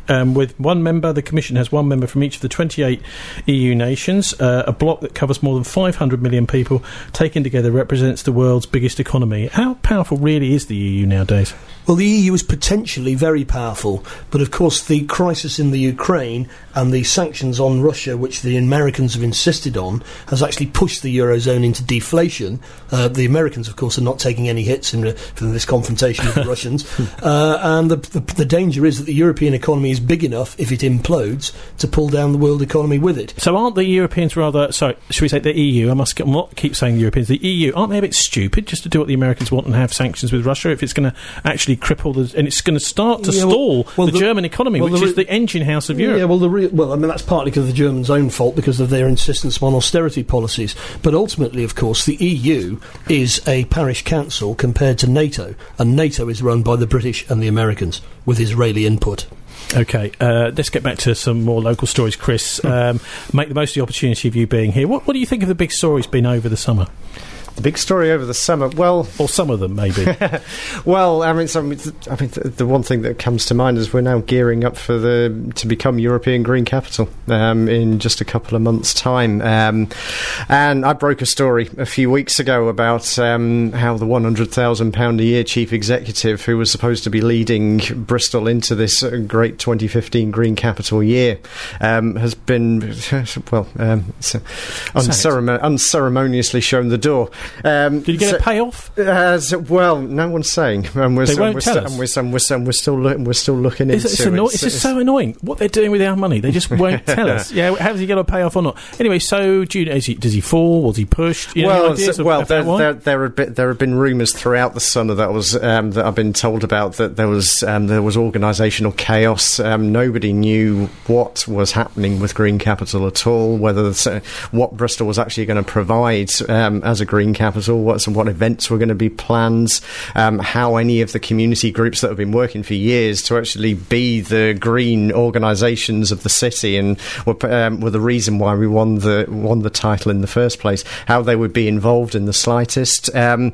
um, with one member. The Commission has one member from each of the twenty-eight E U nations. Uh, a bloc that covers more than five hundred million people, taken together, represents the world's biggest economy. How powerful really is the E U nowadays? Well, the E U is potentially very powerful, but of course the crisis in the Ukraine and the sanctions on Russia, which the Americans have insisted on, has actually pushed the Eurozone into deflation. Uh, the Americans, of course, are not taking any hits in, from this confrontation with the Russians. Uh, and the, the, the danger is that the European economy is big enough, if it implodes, to pull down the world economy with it. So aren't the Europeans rather... Sorry, should we say the E U? I must not keep saying the Europeans. The E U, aren't they a bit stupid just to do what the Americans want and have sanctions with Russia if it's going to actually cripple the... And it's going to start to yeah, well, stall well, the, the German economy, well, which the re- is the engine house of Europe. Yeah, well, the re- well, I mean, that's partly because of the Germans' own fault, because of their insistence on austerity policies. But ultimately, of course, the E U is a parish council compared to NATO, and NATO is run by the British and the Americans, with Israeli input. OK, uh, let's get back to some more local stories, Chris. Um, make the most of the opportunity of you being here. What, what do you think of the big stories been over the summer? The big story over the summer, well... Or some of them, maybe. well, I mean, so, I mean, the, the one thing that comes to mind is we're now gearing up for the to become European Green Capital um, in just a couple of months' time. Um, and I broke a story a few weeks ago about um, how the one hundred thousand pounds a year chief executive, who was supposed to be leading Bristol into this uh, great twenty fifteen Green Capital year, um, has been, well, um, unceremon- unceremoniously shown the door. Um, Did you get so, a payoff? Uh, so, well, no one's saying. And we're, they so, won't we're tell st- us. And we're, and we're, and we're still look, we're still looking It's, into it's, it. anno- It's, it's just so annoying. What they're doing with our money, they just won't tell us. Yeah, how's he going to pay off or not? Anyway, so do you, is he, does he fall? Was he pushed? You know, well, ideas so, of, well, of there, that one? there, there, have been, there have been rumours throughout the summer that was um, that I've been told about that there was um, there was organisational chaos. Um, nobody knew what was happening with Green Capital at all. Whether uh, what Bristol was actually going to provide um, as a green capital, what what events were going to be planned, um, how any of the community groups that have been working for years to actually be the green organisations of the city and were, um, were the reason why we won the won the title in the first place, how they would be involved in the slightest. Um,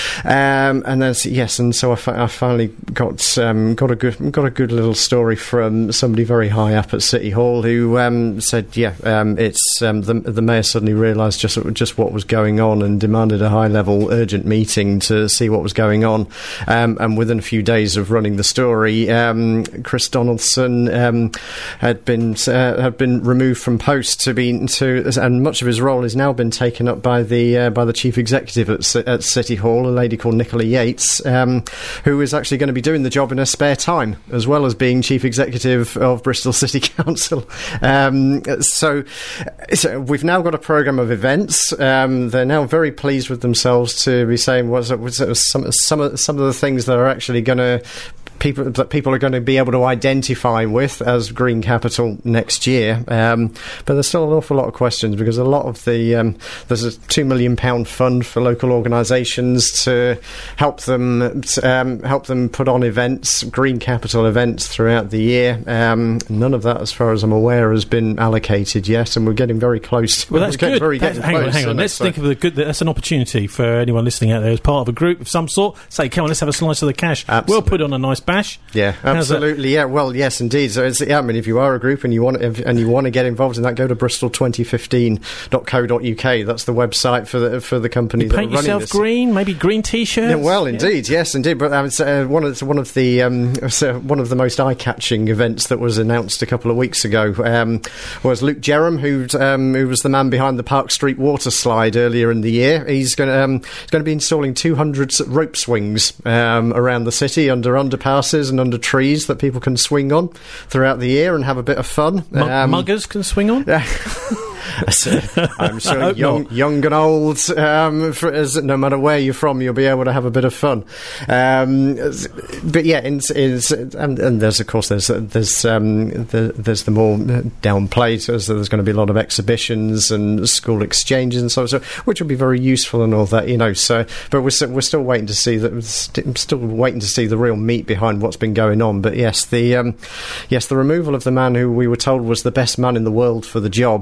um, and then yes, and so I, fi- I finally got um, got a good got a good little story from somebody very high up at City Hall who um, said, yeah, um, it's um, the the mayor suddenly realised just just what was going on and demanded a high level urgent meeting to see what was going on. Um, and within a few days of running the story, um, Chris Donaldson um, had been uh, had been removed from post to be to, and much of his role has now been taken up by the uh, by the chief executive at, at City Hall, a lady called Nicola Yates, um, who is actually going to be doing the job in her spare time as well as being chief executive of Bristol City Council. Um, so, so we've now got a programme of events. Um, they're now very pleased with themselves to be saying what's some some of some of the things that are actually going to people that people are going to be able to identify with as Green Capital next year. Um, but there's still an awful lot of questions because a lot of the um, there's a two million pound fund for local organisations to help them to, um, help them put on events, Green Capital events throughout the year. Um, none of that, as far as I'm aware, has been allocated yet, and we're getting very close. Well, that's good. Very That's, hang close, on, hang on. Let's think of the good. That's an opportunity for anyone listening out there as part of a group of some sort. Say, come on, let's have a slice of the cash. Absolutely. We'll put on a nice bash. Yeah, absolutely. Yeah, well, yes, indeed. So, it's, yeah, I mean, if you are a group and you want and you want to get involved in that, go to bristol twenty fifteen dot co dot uk. That's the website for the for the company. You that paint are running yourself this. green, maybe green T-shirts. Yeah, well, indeed, yeah. yes, indeed. But I would say, uh, one of the, one of the um, so one of the most eye-catching events that was announced a couple of weeks ago um, was Luke Jerram, who um, who was the man behind the Park Street water slide earlier in the year. He's going to um, he's going to be installing two hundred rope swings um, around the city under underpasses and under trees that people can swing on throughout the year and have a bit of fun. M- um, muggers can swing on? I'm sure young, young and old, um, for, as, no matter where you're from, you'll be able to have a bit of fun. Um, but yeah, in, in, and, and there's of course there's there's um, the, there's the more downplayed. So there's going to be a lot of exhibitions and school exchanges and so on, so which will be very useful and all that, you know. So, but we're we're still waiting to see that. St- still waiting to see the real meat behind what's been going on. But yes, the um, yes, the removal of the man who we were told was the best man in the world for the job. Um,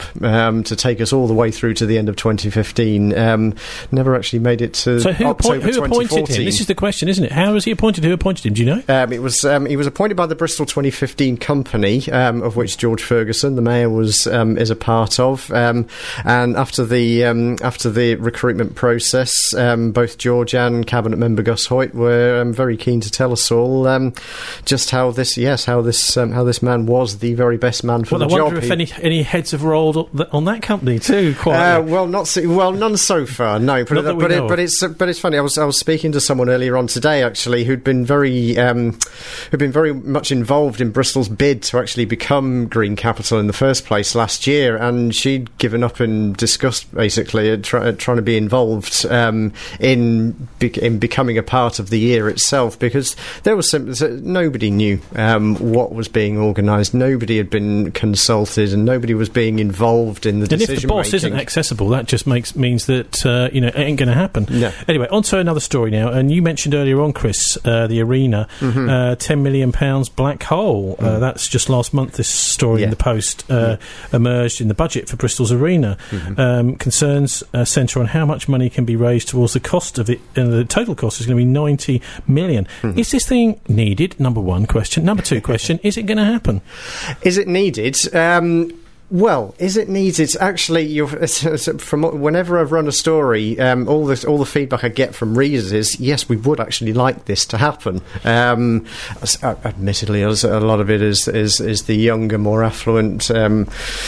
um, to take us all the way through to the end of twenty fifteen. Um, never actually made it to so who, October appoint, who appointed him? This is the question, isn't it? How was he appointed? Who appointed him? Do you know? Um, it was um, he was appointed by the Bristol twenty fifteen company, um, of which George Ferguson, the mayor, was um, is a part of. Um, and after the um, after the recruitment process, um, both George and Cabinet Member Gus Hoyt were um, very keen to tell us all um, just how this yes how this um, how this man was the very best man for well, the I job. wonder if he, any any heads have rolled on that company too. Quite uh, well, not so, well, none so far. No, but Not that we but, know it, but of. it's but it's funny. I was I was speaking to someone earlier on today actually who'd been very um, who'd been very much involved in Bristol's bid to actually become green capital in the first place last year, and she'd given up in disgust basically at, try, at trying to be involved um, in be, in becoming a part of the year itself, because there was some, nobody knew um, what was being organised, nobody had been consulted, and nobody was being involved in the and decision if the boss making. isn't accessible, that just makes means that uh, you know it ain't going to happen. No. Anyway, on to another story now. And you mentioned earlier on, Chris, uh, the arena, Mm-hmm. uh, ten million pounds black hole. Uh, that's just last month. This story Yeah. in the Post uh, emerged in the budget for Bristol's arena. Mm-hmm. Um, concerns uh, centre on how much money can be raised towards the cost of it, and the total cost is going to be ninety million. Mm-hmm. Is this thing needed? Number one question. Number two question: is it going to happen? Is it needed? Um, Well, is it needed? Actually, you're, from whenever I've run a story, um, all this, all the feedback I get from readers is, yes, we would actually like this to happen. Um, admittedly, a lot of it is is, is the younger, more affluent um,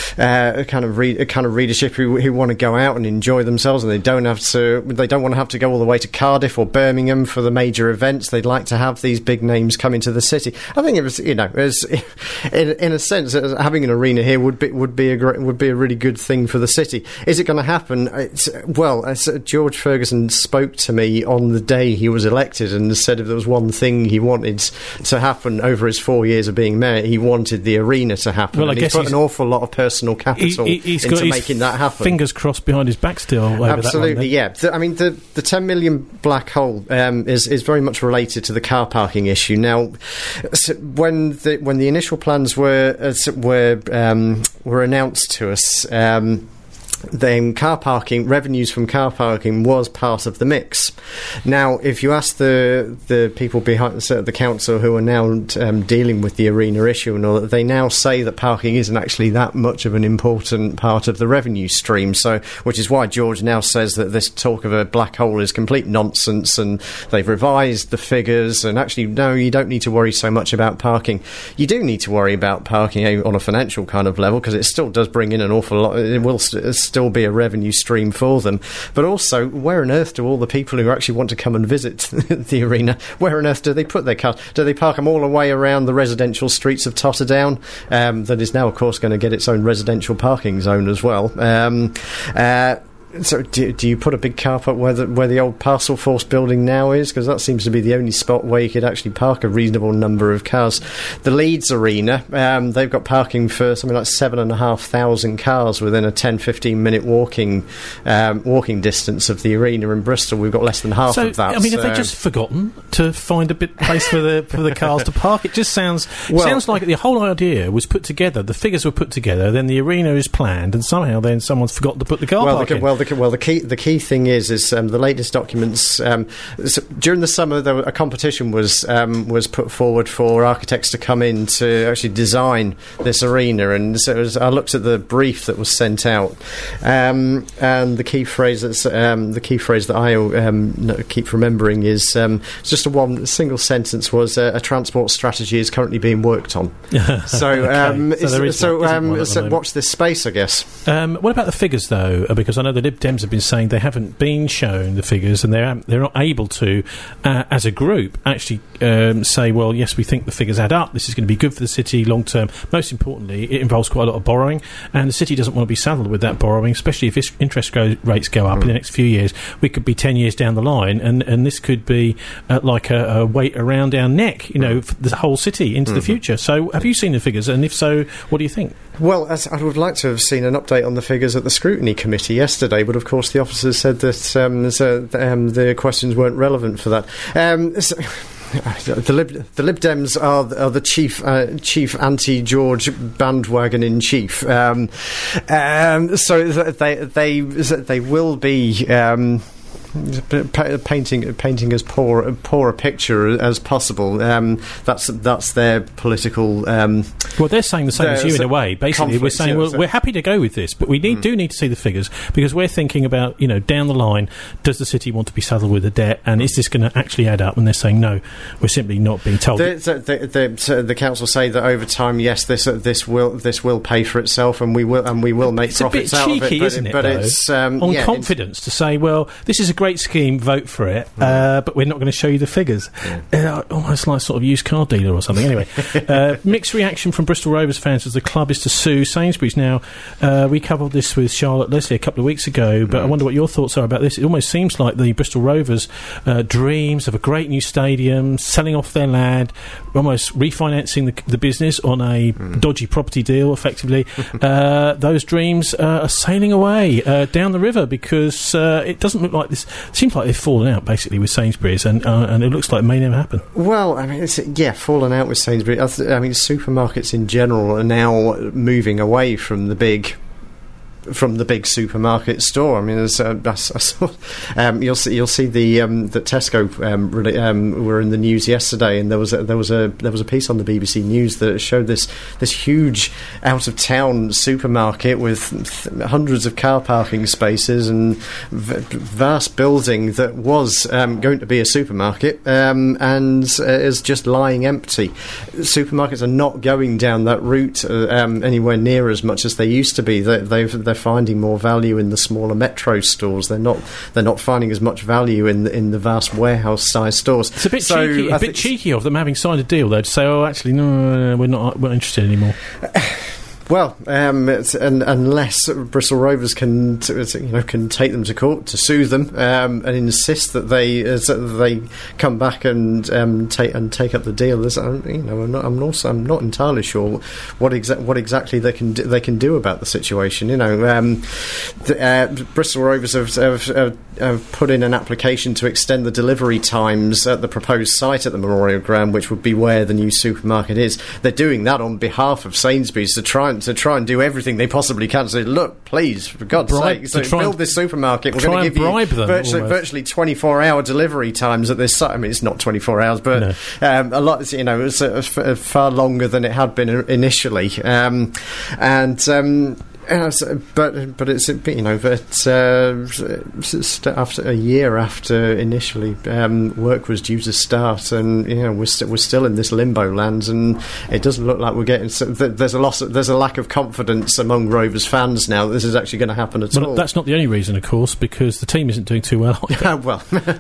uh, kind of read, kind of readership who, who want to go out and enjoy themselves, and they don't have to. They don't want to have to go all the way to Cardiff or Birmingham for the major events. They'd like to have these big names come into the city. I think it was, you know, it was, in, in a sense, having an arena here would be would. be a great, would be a really good thing for the city. Is it going to happen? It's, well, as George Ferguson spoke to me on the day he was elected and said if there was one thing he wanted to happen over his four years of being mayor, he wanted the arena to happen. Well, I and guess he's put he's, an awful lot of personal capital he, he's into got making that happen. Fingers crossed behind his back still. Over Absolutely, that one, yeah. The, I mean, the the ten million black hole um, is is very much related to the car parking issue. Now, so when the when the initial plans were uh, were um, were announced to us. Um, then car parking, revenues from car parking was part of the mix. Now, if you ask the the people behind the council who are now um, dealing with the arena issue and all that, they now say that parking isn't actually that much of an important part of the revenue stream. So, which is why George now says that this talk of a black hole is complete nonsense, and they've revised the figures. And actually, no, you don't need to worry so much about parking. You do need to worry about parking on a financial kind of level, because it still does bring in an awful lot. It will st- still be a revenue stream for them, but also, where on earth do all the people who actually want to come and visit the arena, where on earth do they put their cars? Do they park them all the way around the residential streets of Totterdown, um, that is now of course going to get its own residential parking zone as well? um, uh, So do, do you put a big car park where the, where the old Parcel Force building now is? Because that seems to be the only spot where you could actually park a reasonable number of cars. The Leeds Arena, um, they've got parking for something like seven and a half thousand cars within a ten, fifteen minute walking um, walking distance of the arena. In Bristol, we've got less than half so, of that. I mean, so have they just forgotten to find a bit place for the for the cars to park? It just sounds Well- sounds like the whole idea was put together. The figures were put together, then the arena is planned, and somehow then someone's forgotten to put the car well, park the, in. well, the, well, the key the key thing is is um, the latest documents. Um, so during the summer, there were, a competition was um, was put forward for architects to come in to actually design this arena, and so it was, I looked at the brief that was sent out, um, and the key phrase that's um, the key phrase that I um, keep remembering is um, just a one single sentence was uh, a transport strategy is currently being worked on. So, Okay. um, So there is- is so, one, isn't um, one at the so moment. watch this space, I guess. Um, what about the figures, though? Uh, Because I know the Lib Dems have been saying they haven't been shown the figures, and they're um, they're not able to, uh, as a group, actually um, say, well, yes, we think the figures add up. This is going to be good for the city long term. Most importantly, it involves quite a lot of borrowing, and the city doesn't want to be saddled with that borrowing, especially if is- interest go- rates go up mm. in the next few years. We could be ten years down the line, and, and this could be uh, like a, a weight around our neck, you know, for the whole city into mm. the future. So, have you seen the figures? And if so, what do you think? Well, as I would like to have seen an update on the figures at the scrutiny committee yesterday, but of course the officers said that um, so, um, the questions weren't relevant for that. Um, so the Lib the Lib Dems are the, are the chief uh, chief anti-George bandwagon in chief. Um, um, so they they they will be. Um, painting painting as poor poor a picture as possible. Um, that's that's their political. Um, well, they're saying the same as you in a way. Basically, we're saying, well, we're happy to go with this, but we need, mm. do need to see the figures, because we're thinking about, you know, down the line, does the city want to be saddled with a debt, and is this going to actually add up? And they're saying no, we're simply not being told. The, the, the, the, the council say that over time, yes, this uh, this will this will pay for itself, and we will and we will make it's profits out of it. It's a bit cheeky, isn't it? But though, it's um, on yeah, confidence to say, well, this is a great scheme, vote for it, mm. uh, but we're not going to show you the figures. Yeah. Uh, almost like sort of used car dealer or something. Anyway, uh, mixed reaction from Bristol Rovers fans as the club is to sue Sainsbury's. Now, uh, we covered this with Charlotte Leslie a couple of weeks ago, but mm. I wonder what your thoughts are about this. It almost seems like the Bristol Rovers uh, dreams of a great new stadium, selling off their land, almost refinancing the, the business on a mm. dodgy property deal, effectively. uh, those dreams uh, are sailing away uh, down the river, because uh, it doesn't look like this. It seems like they've fallen out, basically, with Sainsbury's, and uh, and it looks like it may never happen. Well, I mean, it's, yeah, fallen out with Sainsbury's. I, th- I mean, supermarkets in general are now moving away from the big. From the big supermarket store. I mean, there's, uh, I, I saw, um, you'll see, you'll see the um, that Tesco um, really, um, were in the news yesterday, and there was a, there was a there was a piece on the B B C News that showed this this huge out of town supermarket with th- hundreds of car parking spaces and v- vast building that was um, going to be a supermarket, um, and uh, is just lying empty. Supermarkets are not going down that route uh, um, anywhere near as much as they used to be. They, they've they're finding more value in the smaller metro stores. They're not they're not finding as much value in the, in the vast warehouse sized stores. It's a bit so cheeky, a bit cheeky of them having signed a deal though to say, oh, actually, no, no, no we're not we're not interested anymore. Well, um, it's, and, unless Bristol Rovers can, t- you know, can take them to court to sue them um, and insist that they uh, that they come back and um, take and take up the deal. There's, um, you know, I'm not, I'm also I'm not entirely sure what exa- what exactly they can do, they can do about the situation. You know, um, the, uh, Bristol Rovers have, have, have, have put in an application to extend the delivery times at the proposed site at the Memorial Ground, which would be where the new supermarket is. They're doing that on behalf of Sainsbury's to try to try and do everything they possibly can. So look, please, for God's bribe, sake, so build this supermarket. We're going to give bribe you them virtually, virtually twenty-four hour delivery times at this site. I mean, it's not twenty-four hours, but no. um, a lot. You know, it's uh, f- far longer than it had been initially, um, and. Um, Uh, but but it's you know but uh, after a year after initially um, work was due to start, and you know we're st- we're still in this limbo land, and it doesn't look like we're getting. So th- there's a loss. Of, there's a lack of confidence among Rovers fans now that this is actually going to happen at well, all. That's not the only reason, of course, because the team isn't doing too well. well,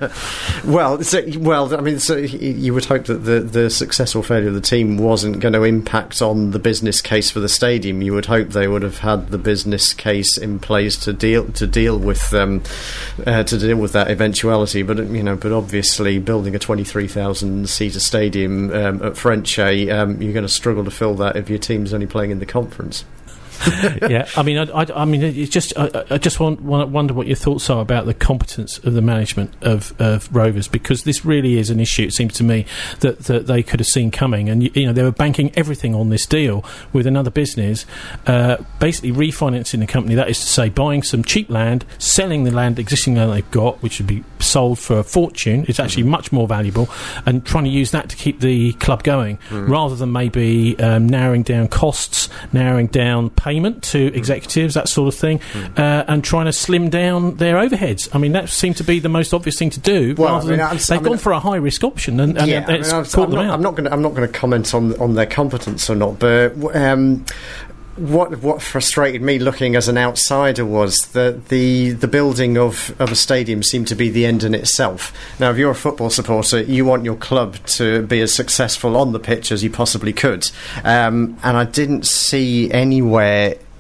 well, so, well. I mean, so you would hope that the the successful failure of the team wasn't going to impact on the business case for the stadium. You would hope they would have had the business case in place to deal to deal with um, uh, to deal with that eventuality. But you know, but obviously, building a twenty-three thousand seater stadium um, at Frenchay, um, you're going to struggle to fill that if your team's only playing in the conference. yeah, I mean, I, I, I mean, it's just, I, I just want, want, wonder what your thoughts are about the competence of the management of, of Rovers, because this really is an issue. It seems to me that, that they could have seen coming, and you, you know, they were banking everything on this deal with another business, uh, basically refinancing the company. That is to say, buying some cheap land, selling the land, existing land they've got, which would be sold for a fortune. It's actually mm. much more valuable, and trying to use that to keep the club going, mm. rather than maybe um, narrowing down costs, narrowing down payment to executives, that sort of thing, mm. uh, and trying to slim down their overheads. I mean, that seemed to be the most obvious thing to do. Well, rather I mean, than, I'm, they've I mean, gone for a high risk option, and, and yeah, it's I mean, caught them I'm, out. I'm not going. I'm not going to comment on on their competence or not, but. Um, What what frustrated me looking as an outsider was that the the building of, of a stadium seemed to be the end in itself. Now, if you're a football supporter, you want your club to be as successful on the pitch as you possibly could. Um, and I didn't see anywhere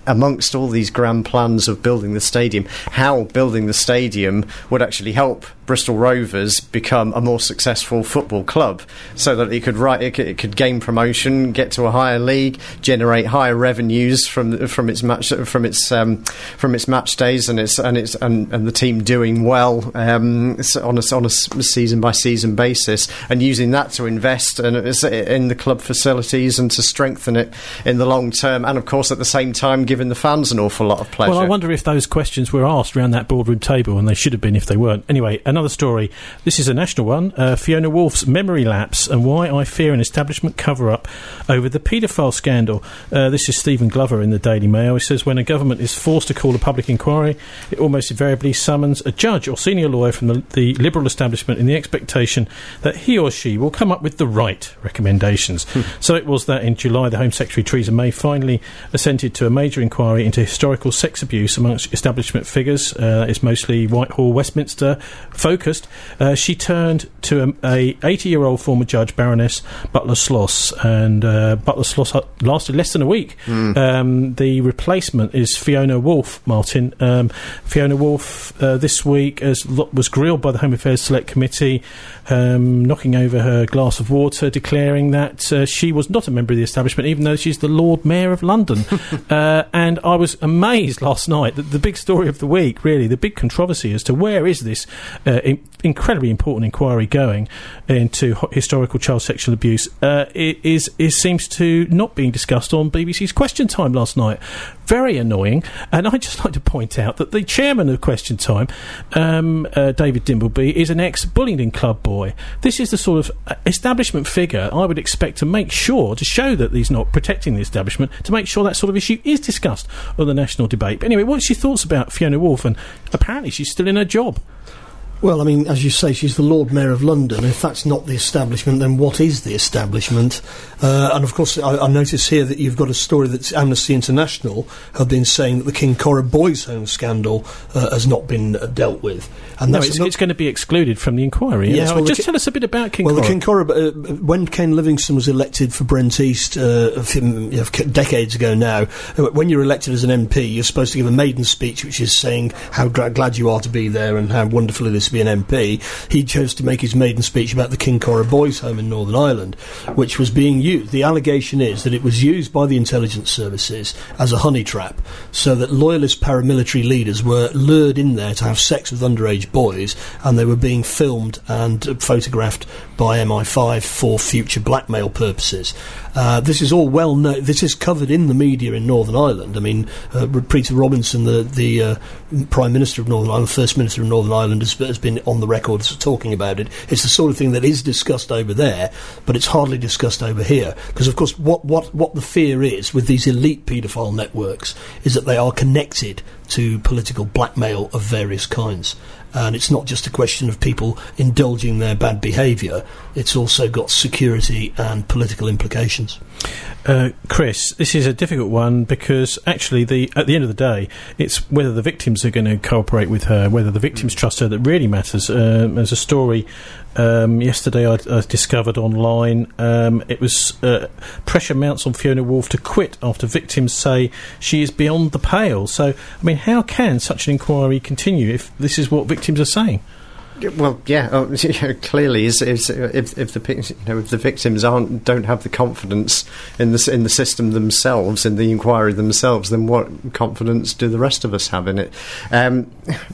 amongst all these grand plans of building the stadium, how building the stadium would actually help Bristol Rovers become a more successful football club, so that it could right, it could, it could gain promotion, get to a higher league, generate higher revenues from from its match from its um, from its match days, and its and its and, and the team doing well um, on a on a season by season basis, and using that to invest in, in the club facilities and to strengthen it in the long term, and of course at the same time giving the fans an awful lot of pleasure. Well, I wonder if those questions were asked around that boardroom table, and they should have been if they weren't. Anyway, another story. This is a national one. Uh, Fiona Woolf's memory lapse and why I fear an establishment cover-up over the paedophile scandal. Uh, this is Stephen Glover in the Daily Mail. He says, when a government is forced to call a public inquiry, it almost invariably summons a judge or senior lawyer from the, the Liberal establishment in the expectation that he or she will come up with the right recommendations. Hmm. So it was that in July, the Home Secretary, Theresa May, finally assented to a major inquiry into historical sex abuse amongst establishment figures. Uh, it's mostly Whitehall, Westminster focused. Uh, she turned to a eighty-year-old former judge, Baroness Butler Sloss, and uh, Butler Sloss lasted less than a week. Mm. Um, the replacement is Fiona Woolf, Martin. Um, Fiona Woolf uh, this week as lo- was grilled by the Home Affairs Select Committee, um, knocking over her glass of water, declaring that uh, she was not a member of the establishment, even though she's the Lord Mayor of London. uh, and I was amazed last night that the big story of the week, really, the big controversy as to where is this uh, in- incredibly important inquiry going into ho- historical child sexual abuse, uh, it is, it seems to not being discussed on B B C's Question Time last night. Very annoying. And I'd just like to point out that the chairman of Question Time, um, uh, David Dimbleby, is an ex-Bullingdon Club boy. This is the sort of establishment figure I would expect to make sure, to show that he's not protecting the establishment, to make sure that sort of issue is discussed on the national debate. But anyway, what's your thoughts about Fiona Woolf? And apparently she's still in her job. Well, I mean, as you say, she's the Lord Mayor of London. If that's not the establishment, then what is the establishment? Uh, and, of course, I, I notice here that you've got a story that Amnesty International have been saying that the Kincora Boys' Home scandal uh, has not been uh, dealt with. And no, that's it's, not it's going to be excluded from the inquiry. Yes, yeah, well, just Ki- tell us a bit about Kincora. Well, the Kincora, uh, when Ken Livingstone was elected for Brent East uh, a few, you know, decades ago now, when you're elected as an M P, you're supposed to give a maiden speech which is saying how gra- glad you are to be there and how wonderful it is to be an M P. He chose to make his maiden speech about the Kincora Boys' Home in Northern Ireland, which was being used. The allegation is that it was used by the intelligence services as a honey trap, so that loyalist paramilitary leaders were lured in there to have sex with underage boys, and they were being filmed and uh, photographed by M I five for future blackmail purposes. Uh, this is all well known. This is covered in the media in Northern Ireland. I mean, uh, Peter Robinson, the, the uh, Prime Minister of Northern Ireland, the First Minister of Northern Ireland, has, has been on the record talking about it. It's the sort of thing that is discussed over there, but it's hardly discussed over here. Because, of course, what, what, what the fear is with these elite paedophile networks is that they are connected to political blackmail of various kinds. And it's not just a question of people indulging their bad behaviour, it's also got security and political implications. Uh, Chris, this is a difficult one because actually the at the end of the day it's whether the victims are going to cooperate with her, whether the victims trust her, that really matters. Uh, there's a story um, yesterday I, I discovered online. Um, it was uh, pressure mounts on Fiona Woolf to quit after victims say she is beyond the pale. So, I mean, how can such an inquiry continue if this is what victims are saying? Well, yeah, uh, clearly, is, is, if if the you know if the victims aren't don't have the confidence in the in the system themselves, in the inquiry themselves, then what confidence do the rest of us have in it? Um,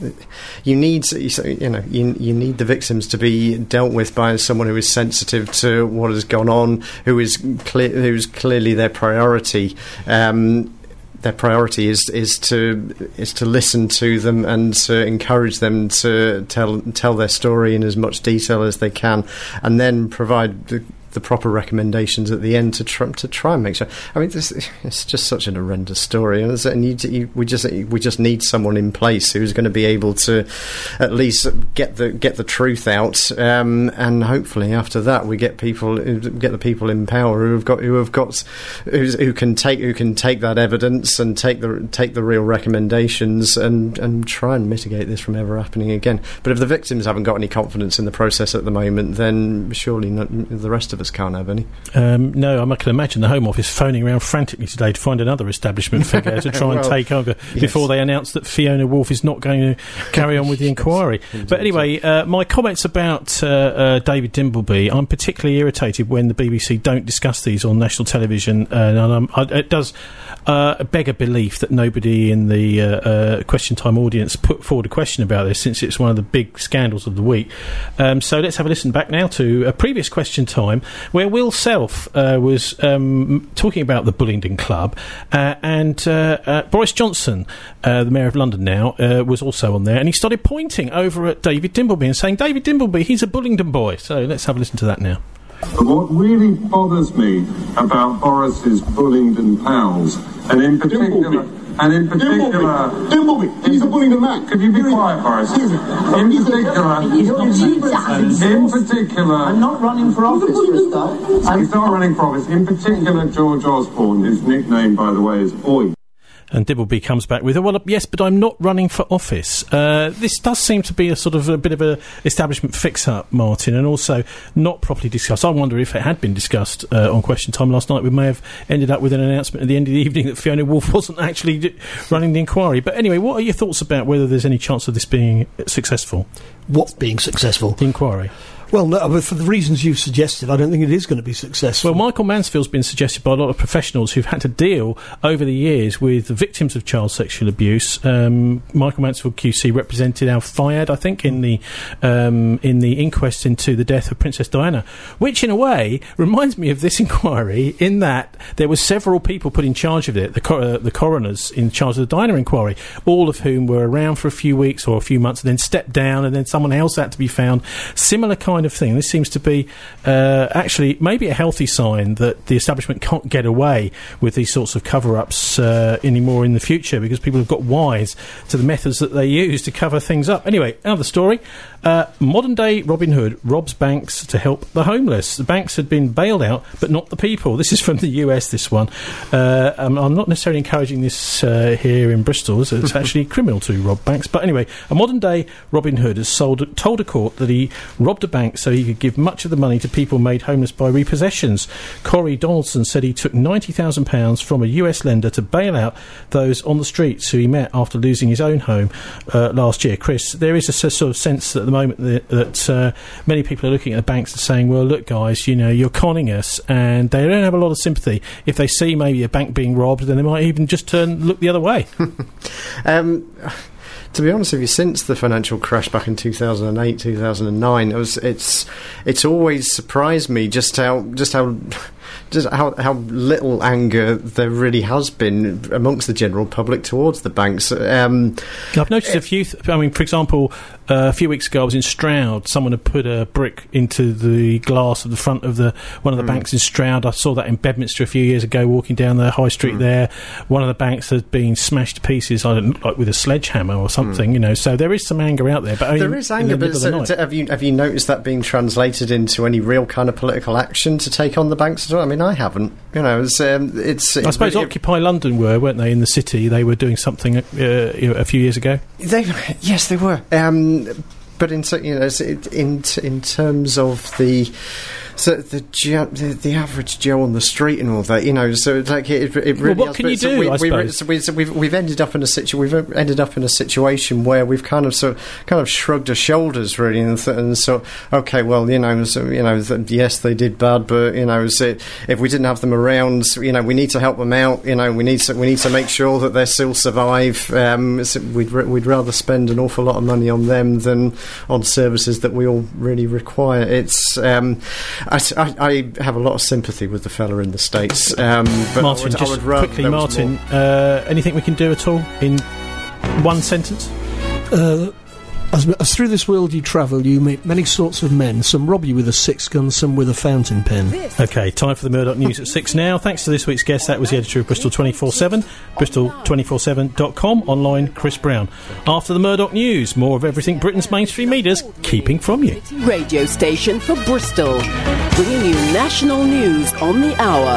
you need you know you you need the victims to be dealt with by someone who is sensitive to what has gone on, who is clear, who's clearly their priority. Um, Their priority is is to is to listen to them and to encourage them to tell tell their story in as much detail as they can, and then provide the, the proper recommendations at the end to try to try and make sure. I mean, this, it's just such an horrendous story, and, and you, you, we just we just need someone in place who's going to be able to at least get the get the truth out, um, and hopefully after that we get people get the people in power who have got who have got who's, who can take who can take that evidence and take the take the real recommendations and and try and mitigate this from ever happening again. But if the victims haven't got any confidence in the process at the moment, then surely not, the rest of of us can't have any. Um, no, I can imagine the Home Office phoning around frantically today to find another establishment figure to try well, and take over yes. before they announce that Fiona Woolf is not going to carry on with the inquiry. But anyway, uh, my comments about uh, uh, David Dimbleby, I'm particularly irritated when the B B C don't discuss these on national television, uh, and um, I, it does uh, beg a belief that nobody in the uh, uh, Question Time audience put forward a question about this, since it's one of the big scandals of the week. Um, so let's have a listen back now to a previous Question Time where Will Self uh, was um, talking about the Bullingdon Club, uh, and uh, uh, Boris Johnson, uh, the Mayor of London now, uh, was also on there, and he started pointing over at David Dimbleby and saying, David Dimbleby, he's a Bullingdon boy. So let's have a listen to that now. What really bothers me about Boris's Bullingdon pals, and in particular, and in particular, Dimbleby, he's a Bullingdon man. Could you be quiet, Boris? In particular, in particular, I'm not running for office for a start. He's not running for office. In particular, George Osborne, his nickname, by the way, is Oi. And Dimbleby comes back with, well, yes, but I'm not running for office. Uh, this does seem to be a sort of a bit of a establishment fix-up, Martin, and also not properly discussed. I wonder if it had been discussed uh, on Question Time last night, we may have ended up with an announcement at the end of the evening that Fiona Woolf wasn't actually d- running the inquiry. But anyway, what are your thoughts about whether there's any chance of this being successful? What's being successful? The inquiry. Well, no, but for the reasons you've suggested, I don't think it is going to be successful. Well, Michael Mansfield's been suggested by a lot of professionals who've had to deal over the years with the victims of child sexual abuse. Um, Michael Mansfield Q C represented Al Fayed, I think, in the um, in the inquest into the death of Princess Diana, which, in a way, reminds me of this inquiry in that there were several people put in charge of it, the, cor- uh, the coroners in charge of the Diana inquiry, all of whom were around for a few weeks or a few months and then stepped down, and then someone else had to be found. Similar kind of thing. This seems to be uh, actually maybe a healthy sign that the establishment can't get away with these sorts of cover-ups uh, anymore in the future, because people have got wise to the methods that they use to cover things up. Anyway, another story. Uh, modern-day Robin Hood robs banks to help the homeless. The banks had been bailed out, but not the people. This is from the U S, this one. Uh, um, I'm not necessarily encouraging this uh, here in Bristol. It's, it's actually criminal to rob banks. But anyway, a modern-day Robin Hood has sold, told a court that he robbed a bank so he could give much of the money to people made homeless by repossessions. Corey Donaldson said he took ninety thousand pounds from a U S lender to bail out those on the streets who he met after losing his own home uh, last year. Chris, there is a sort of sense that at the moment that, that uh, many people are looking at the banks and saying, well, look, guys, you know, you're conning us, and they don't have a lot of sympathy. If they see maybe a bank being robbed, then they might even just turn look the other way. um... To be honest with you, since the financial crash back in two thousand eight, two thousand nine, it was it's it's always surprised me just how just how just how how little anger there really has been amongst the general public towards the banks. Um, I've noticed a few. Th- I mean, for example, uh, a few weeks ago I was in Stroud. Someone had put a brick into the glass of the front of the one of the mm. banks in Stroud. I saw that in Bedminster a few years ago, walking down the high street mm. there. One of the banks had been smashed to pieces, I don't like with a sledgehammer or something. Mm. You know, so there is some anger out there. But only there is anger. But so, so have you have you noticed that being translated into any real kind of political action to take on the banks as well? I mean, I haven't. You know, it's. Um, it's I suppose it, Occupy London were, weren't they, in the city? They were doing something uh, you know, a few years ago. They, yes, they were. Um, but in you know, in in terms of the. So the, the the average Joe on the street and all that, you know, so it's like it, it really. Well, what can you so do? we, I we, suppose. So we, so we've we've ended up in a situ we've ended up in a situation where we've kind of so kind of shrugged our shoulders really, and, th- and so okay, well, you know, so, you know, th- yes, they did bad, but you know, so if we didn't have them around, you know, we need to help them out. You know, we need to we need to make sure that they still survive. Um, so we'd r- we'd rather spend an awful lot of money on them than on services that we all really require. It's um, I. I, I have a lot of sympathy with the fella in the States. Um, but Martin, I would, just I would rather quickly, Martin, more... uh, anything we can do at all in one sentence? Uh, as, as through this world you travel, you meet many sorts of men. Some rob you with a six gun, some with a fountain pen. OK, time for the Murdoch News at six now. Thanks to this week's guest. That was the editor of Bristol twenty-four seven, bristol two forty-seven dot com, online, Chris Brown. After the Murdoch News, more of everything Britain's mainstream media's keeping from you. Radio station for Bristol, bringing you national news on the hour.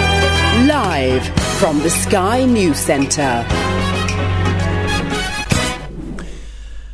Live from the Sky News Centre.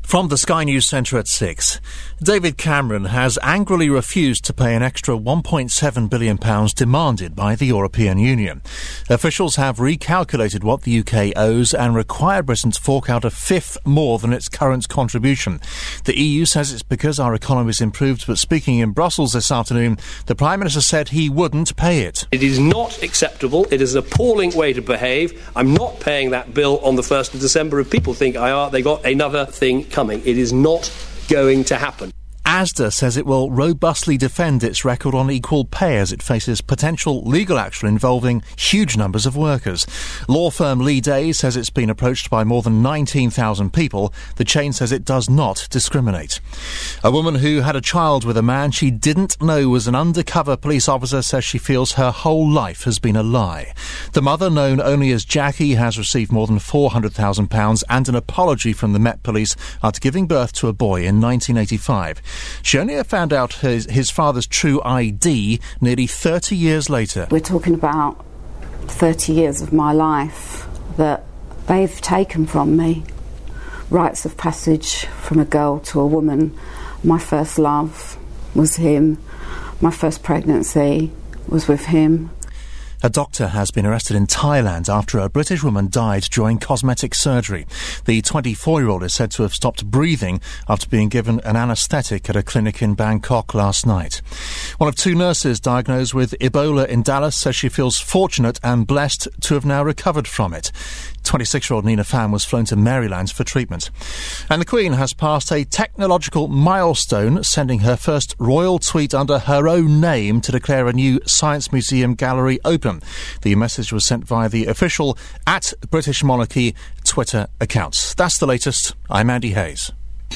From the Sky News Centre at six, David Cameron has angrily refused to pay an extra one point seven billion pounds demanded by the European Union. Officials have recalculated what the U K owes and require Britain to fork out a fifth more than its current contribution. The E U says it's because our economy's improved, but speaking in Brussels this afternoon, the Prime Minister said he wouldn't pay it. It is not acceptable. It is an appalling way to behave. I'm not paying that bill on the first of December. If people think I are, they got another thing coming. It is not going to happen. Asda says it will robustly defend its record on equal pay as it faces potential legal action involving huge numbers of workers. Law firm Lee Day says it's been approached by more than nineteen thousand people. The chain says it does not discriminate. A woman who had a child with a man she didn't know was an undercover police officer says she feels her whole life has been a lie. The mother, known only as Jackie, has received more than four hundred thousand pounds and an apology from the Met Police after giving birth to a boy in nineteen eighty-five. She only found out his, his father's true I D nearly thirty years later. We're talking about thirty years of my life that they've taken from me. Rites of passage from a girl to a woman. My first love was him. My first pregnancy was with him. A doctor has been arrested in Thailand after a British woman died during cosmetic surgery. The twenty-four-year-old is said to have stopped breathing after being given an anaesthetic at a clinic in Bangkok last night. One of two nurses diagnosed with Ebola in Dallas says she feels fortunate and blessed to have now recovered from it. twenty-six-year-old Nina Pham was flown to Maryland for treatment. And the Queen has passed a technological milestone, sending her first royal tweet under her own name to declare a new Science Museum gallery open. The message was sent via the official at British Monarchy Twitter accounts. That's the latest. I'm Andy Hayes.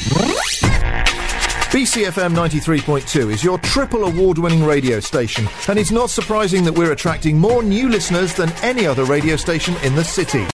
B C F M ninety-three point two is your triple award-winning radio station, and it's not surprising that we're attracting more new listeners than any other radio station in the city.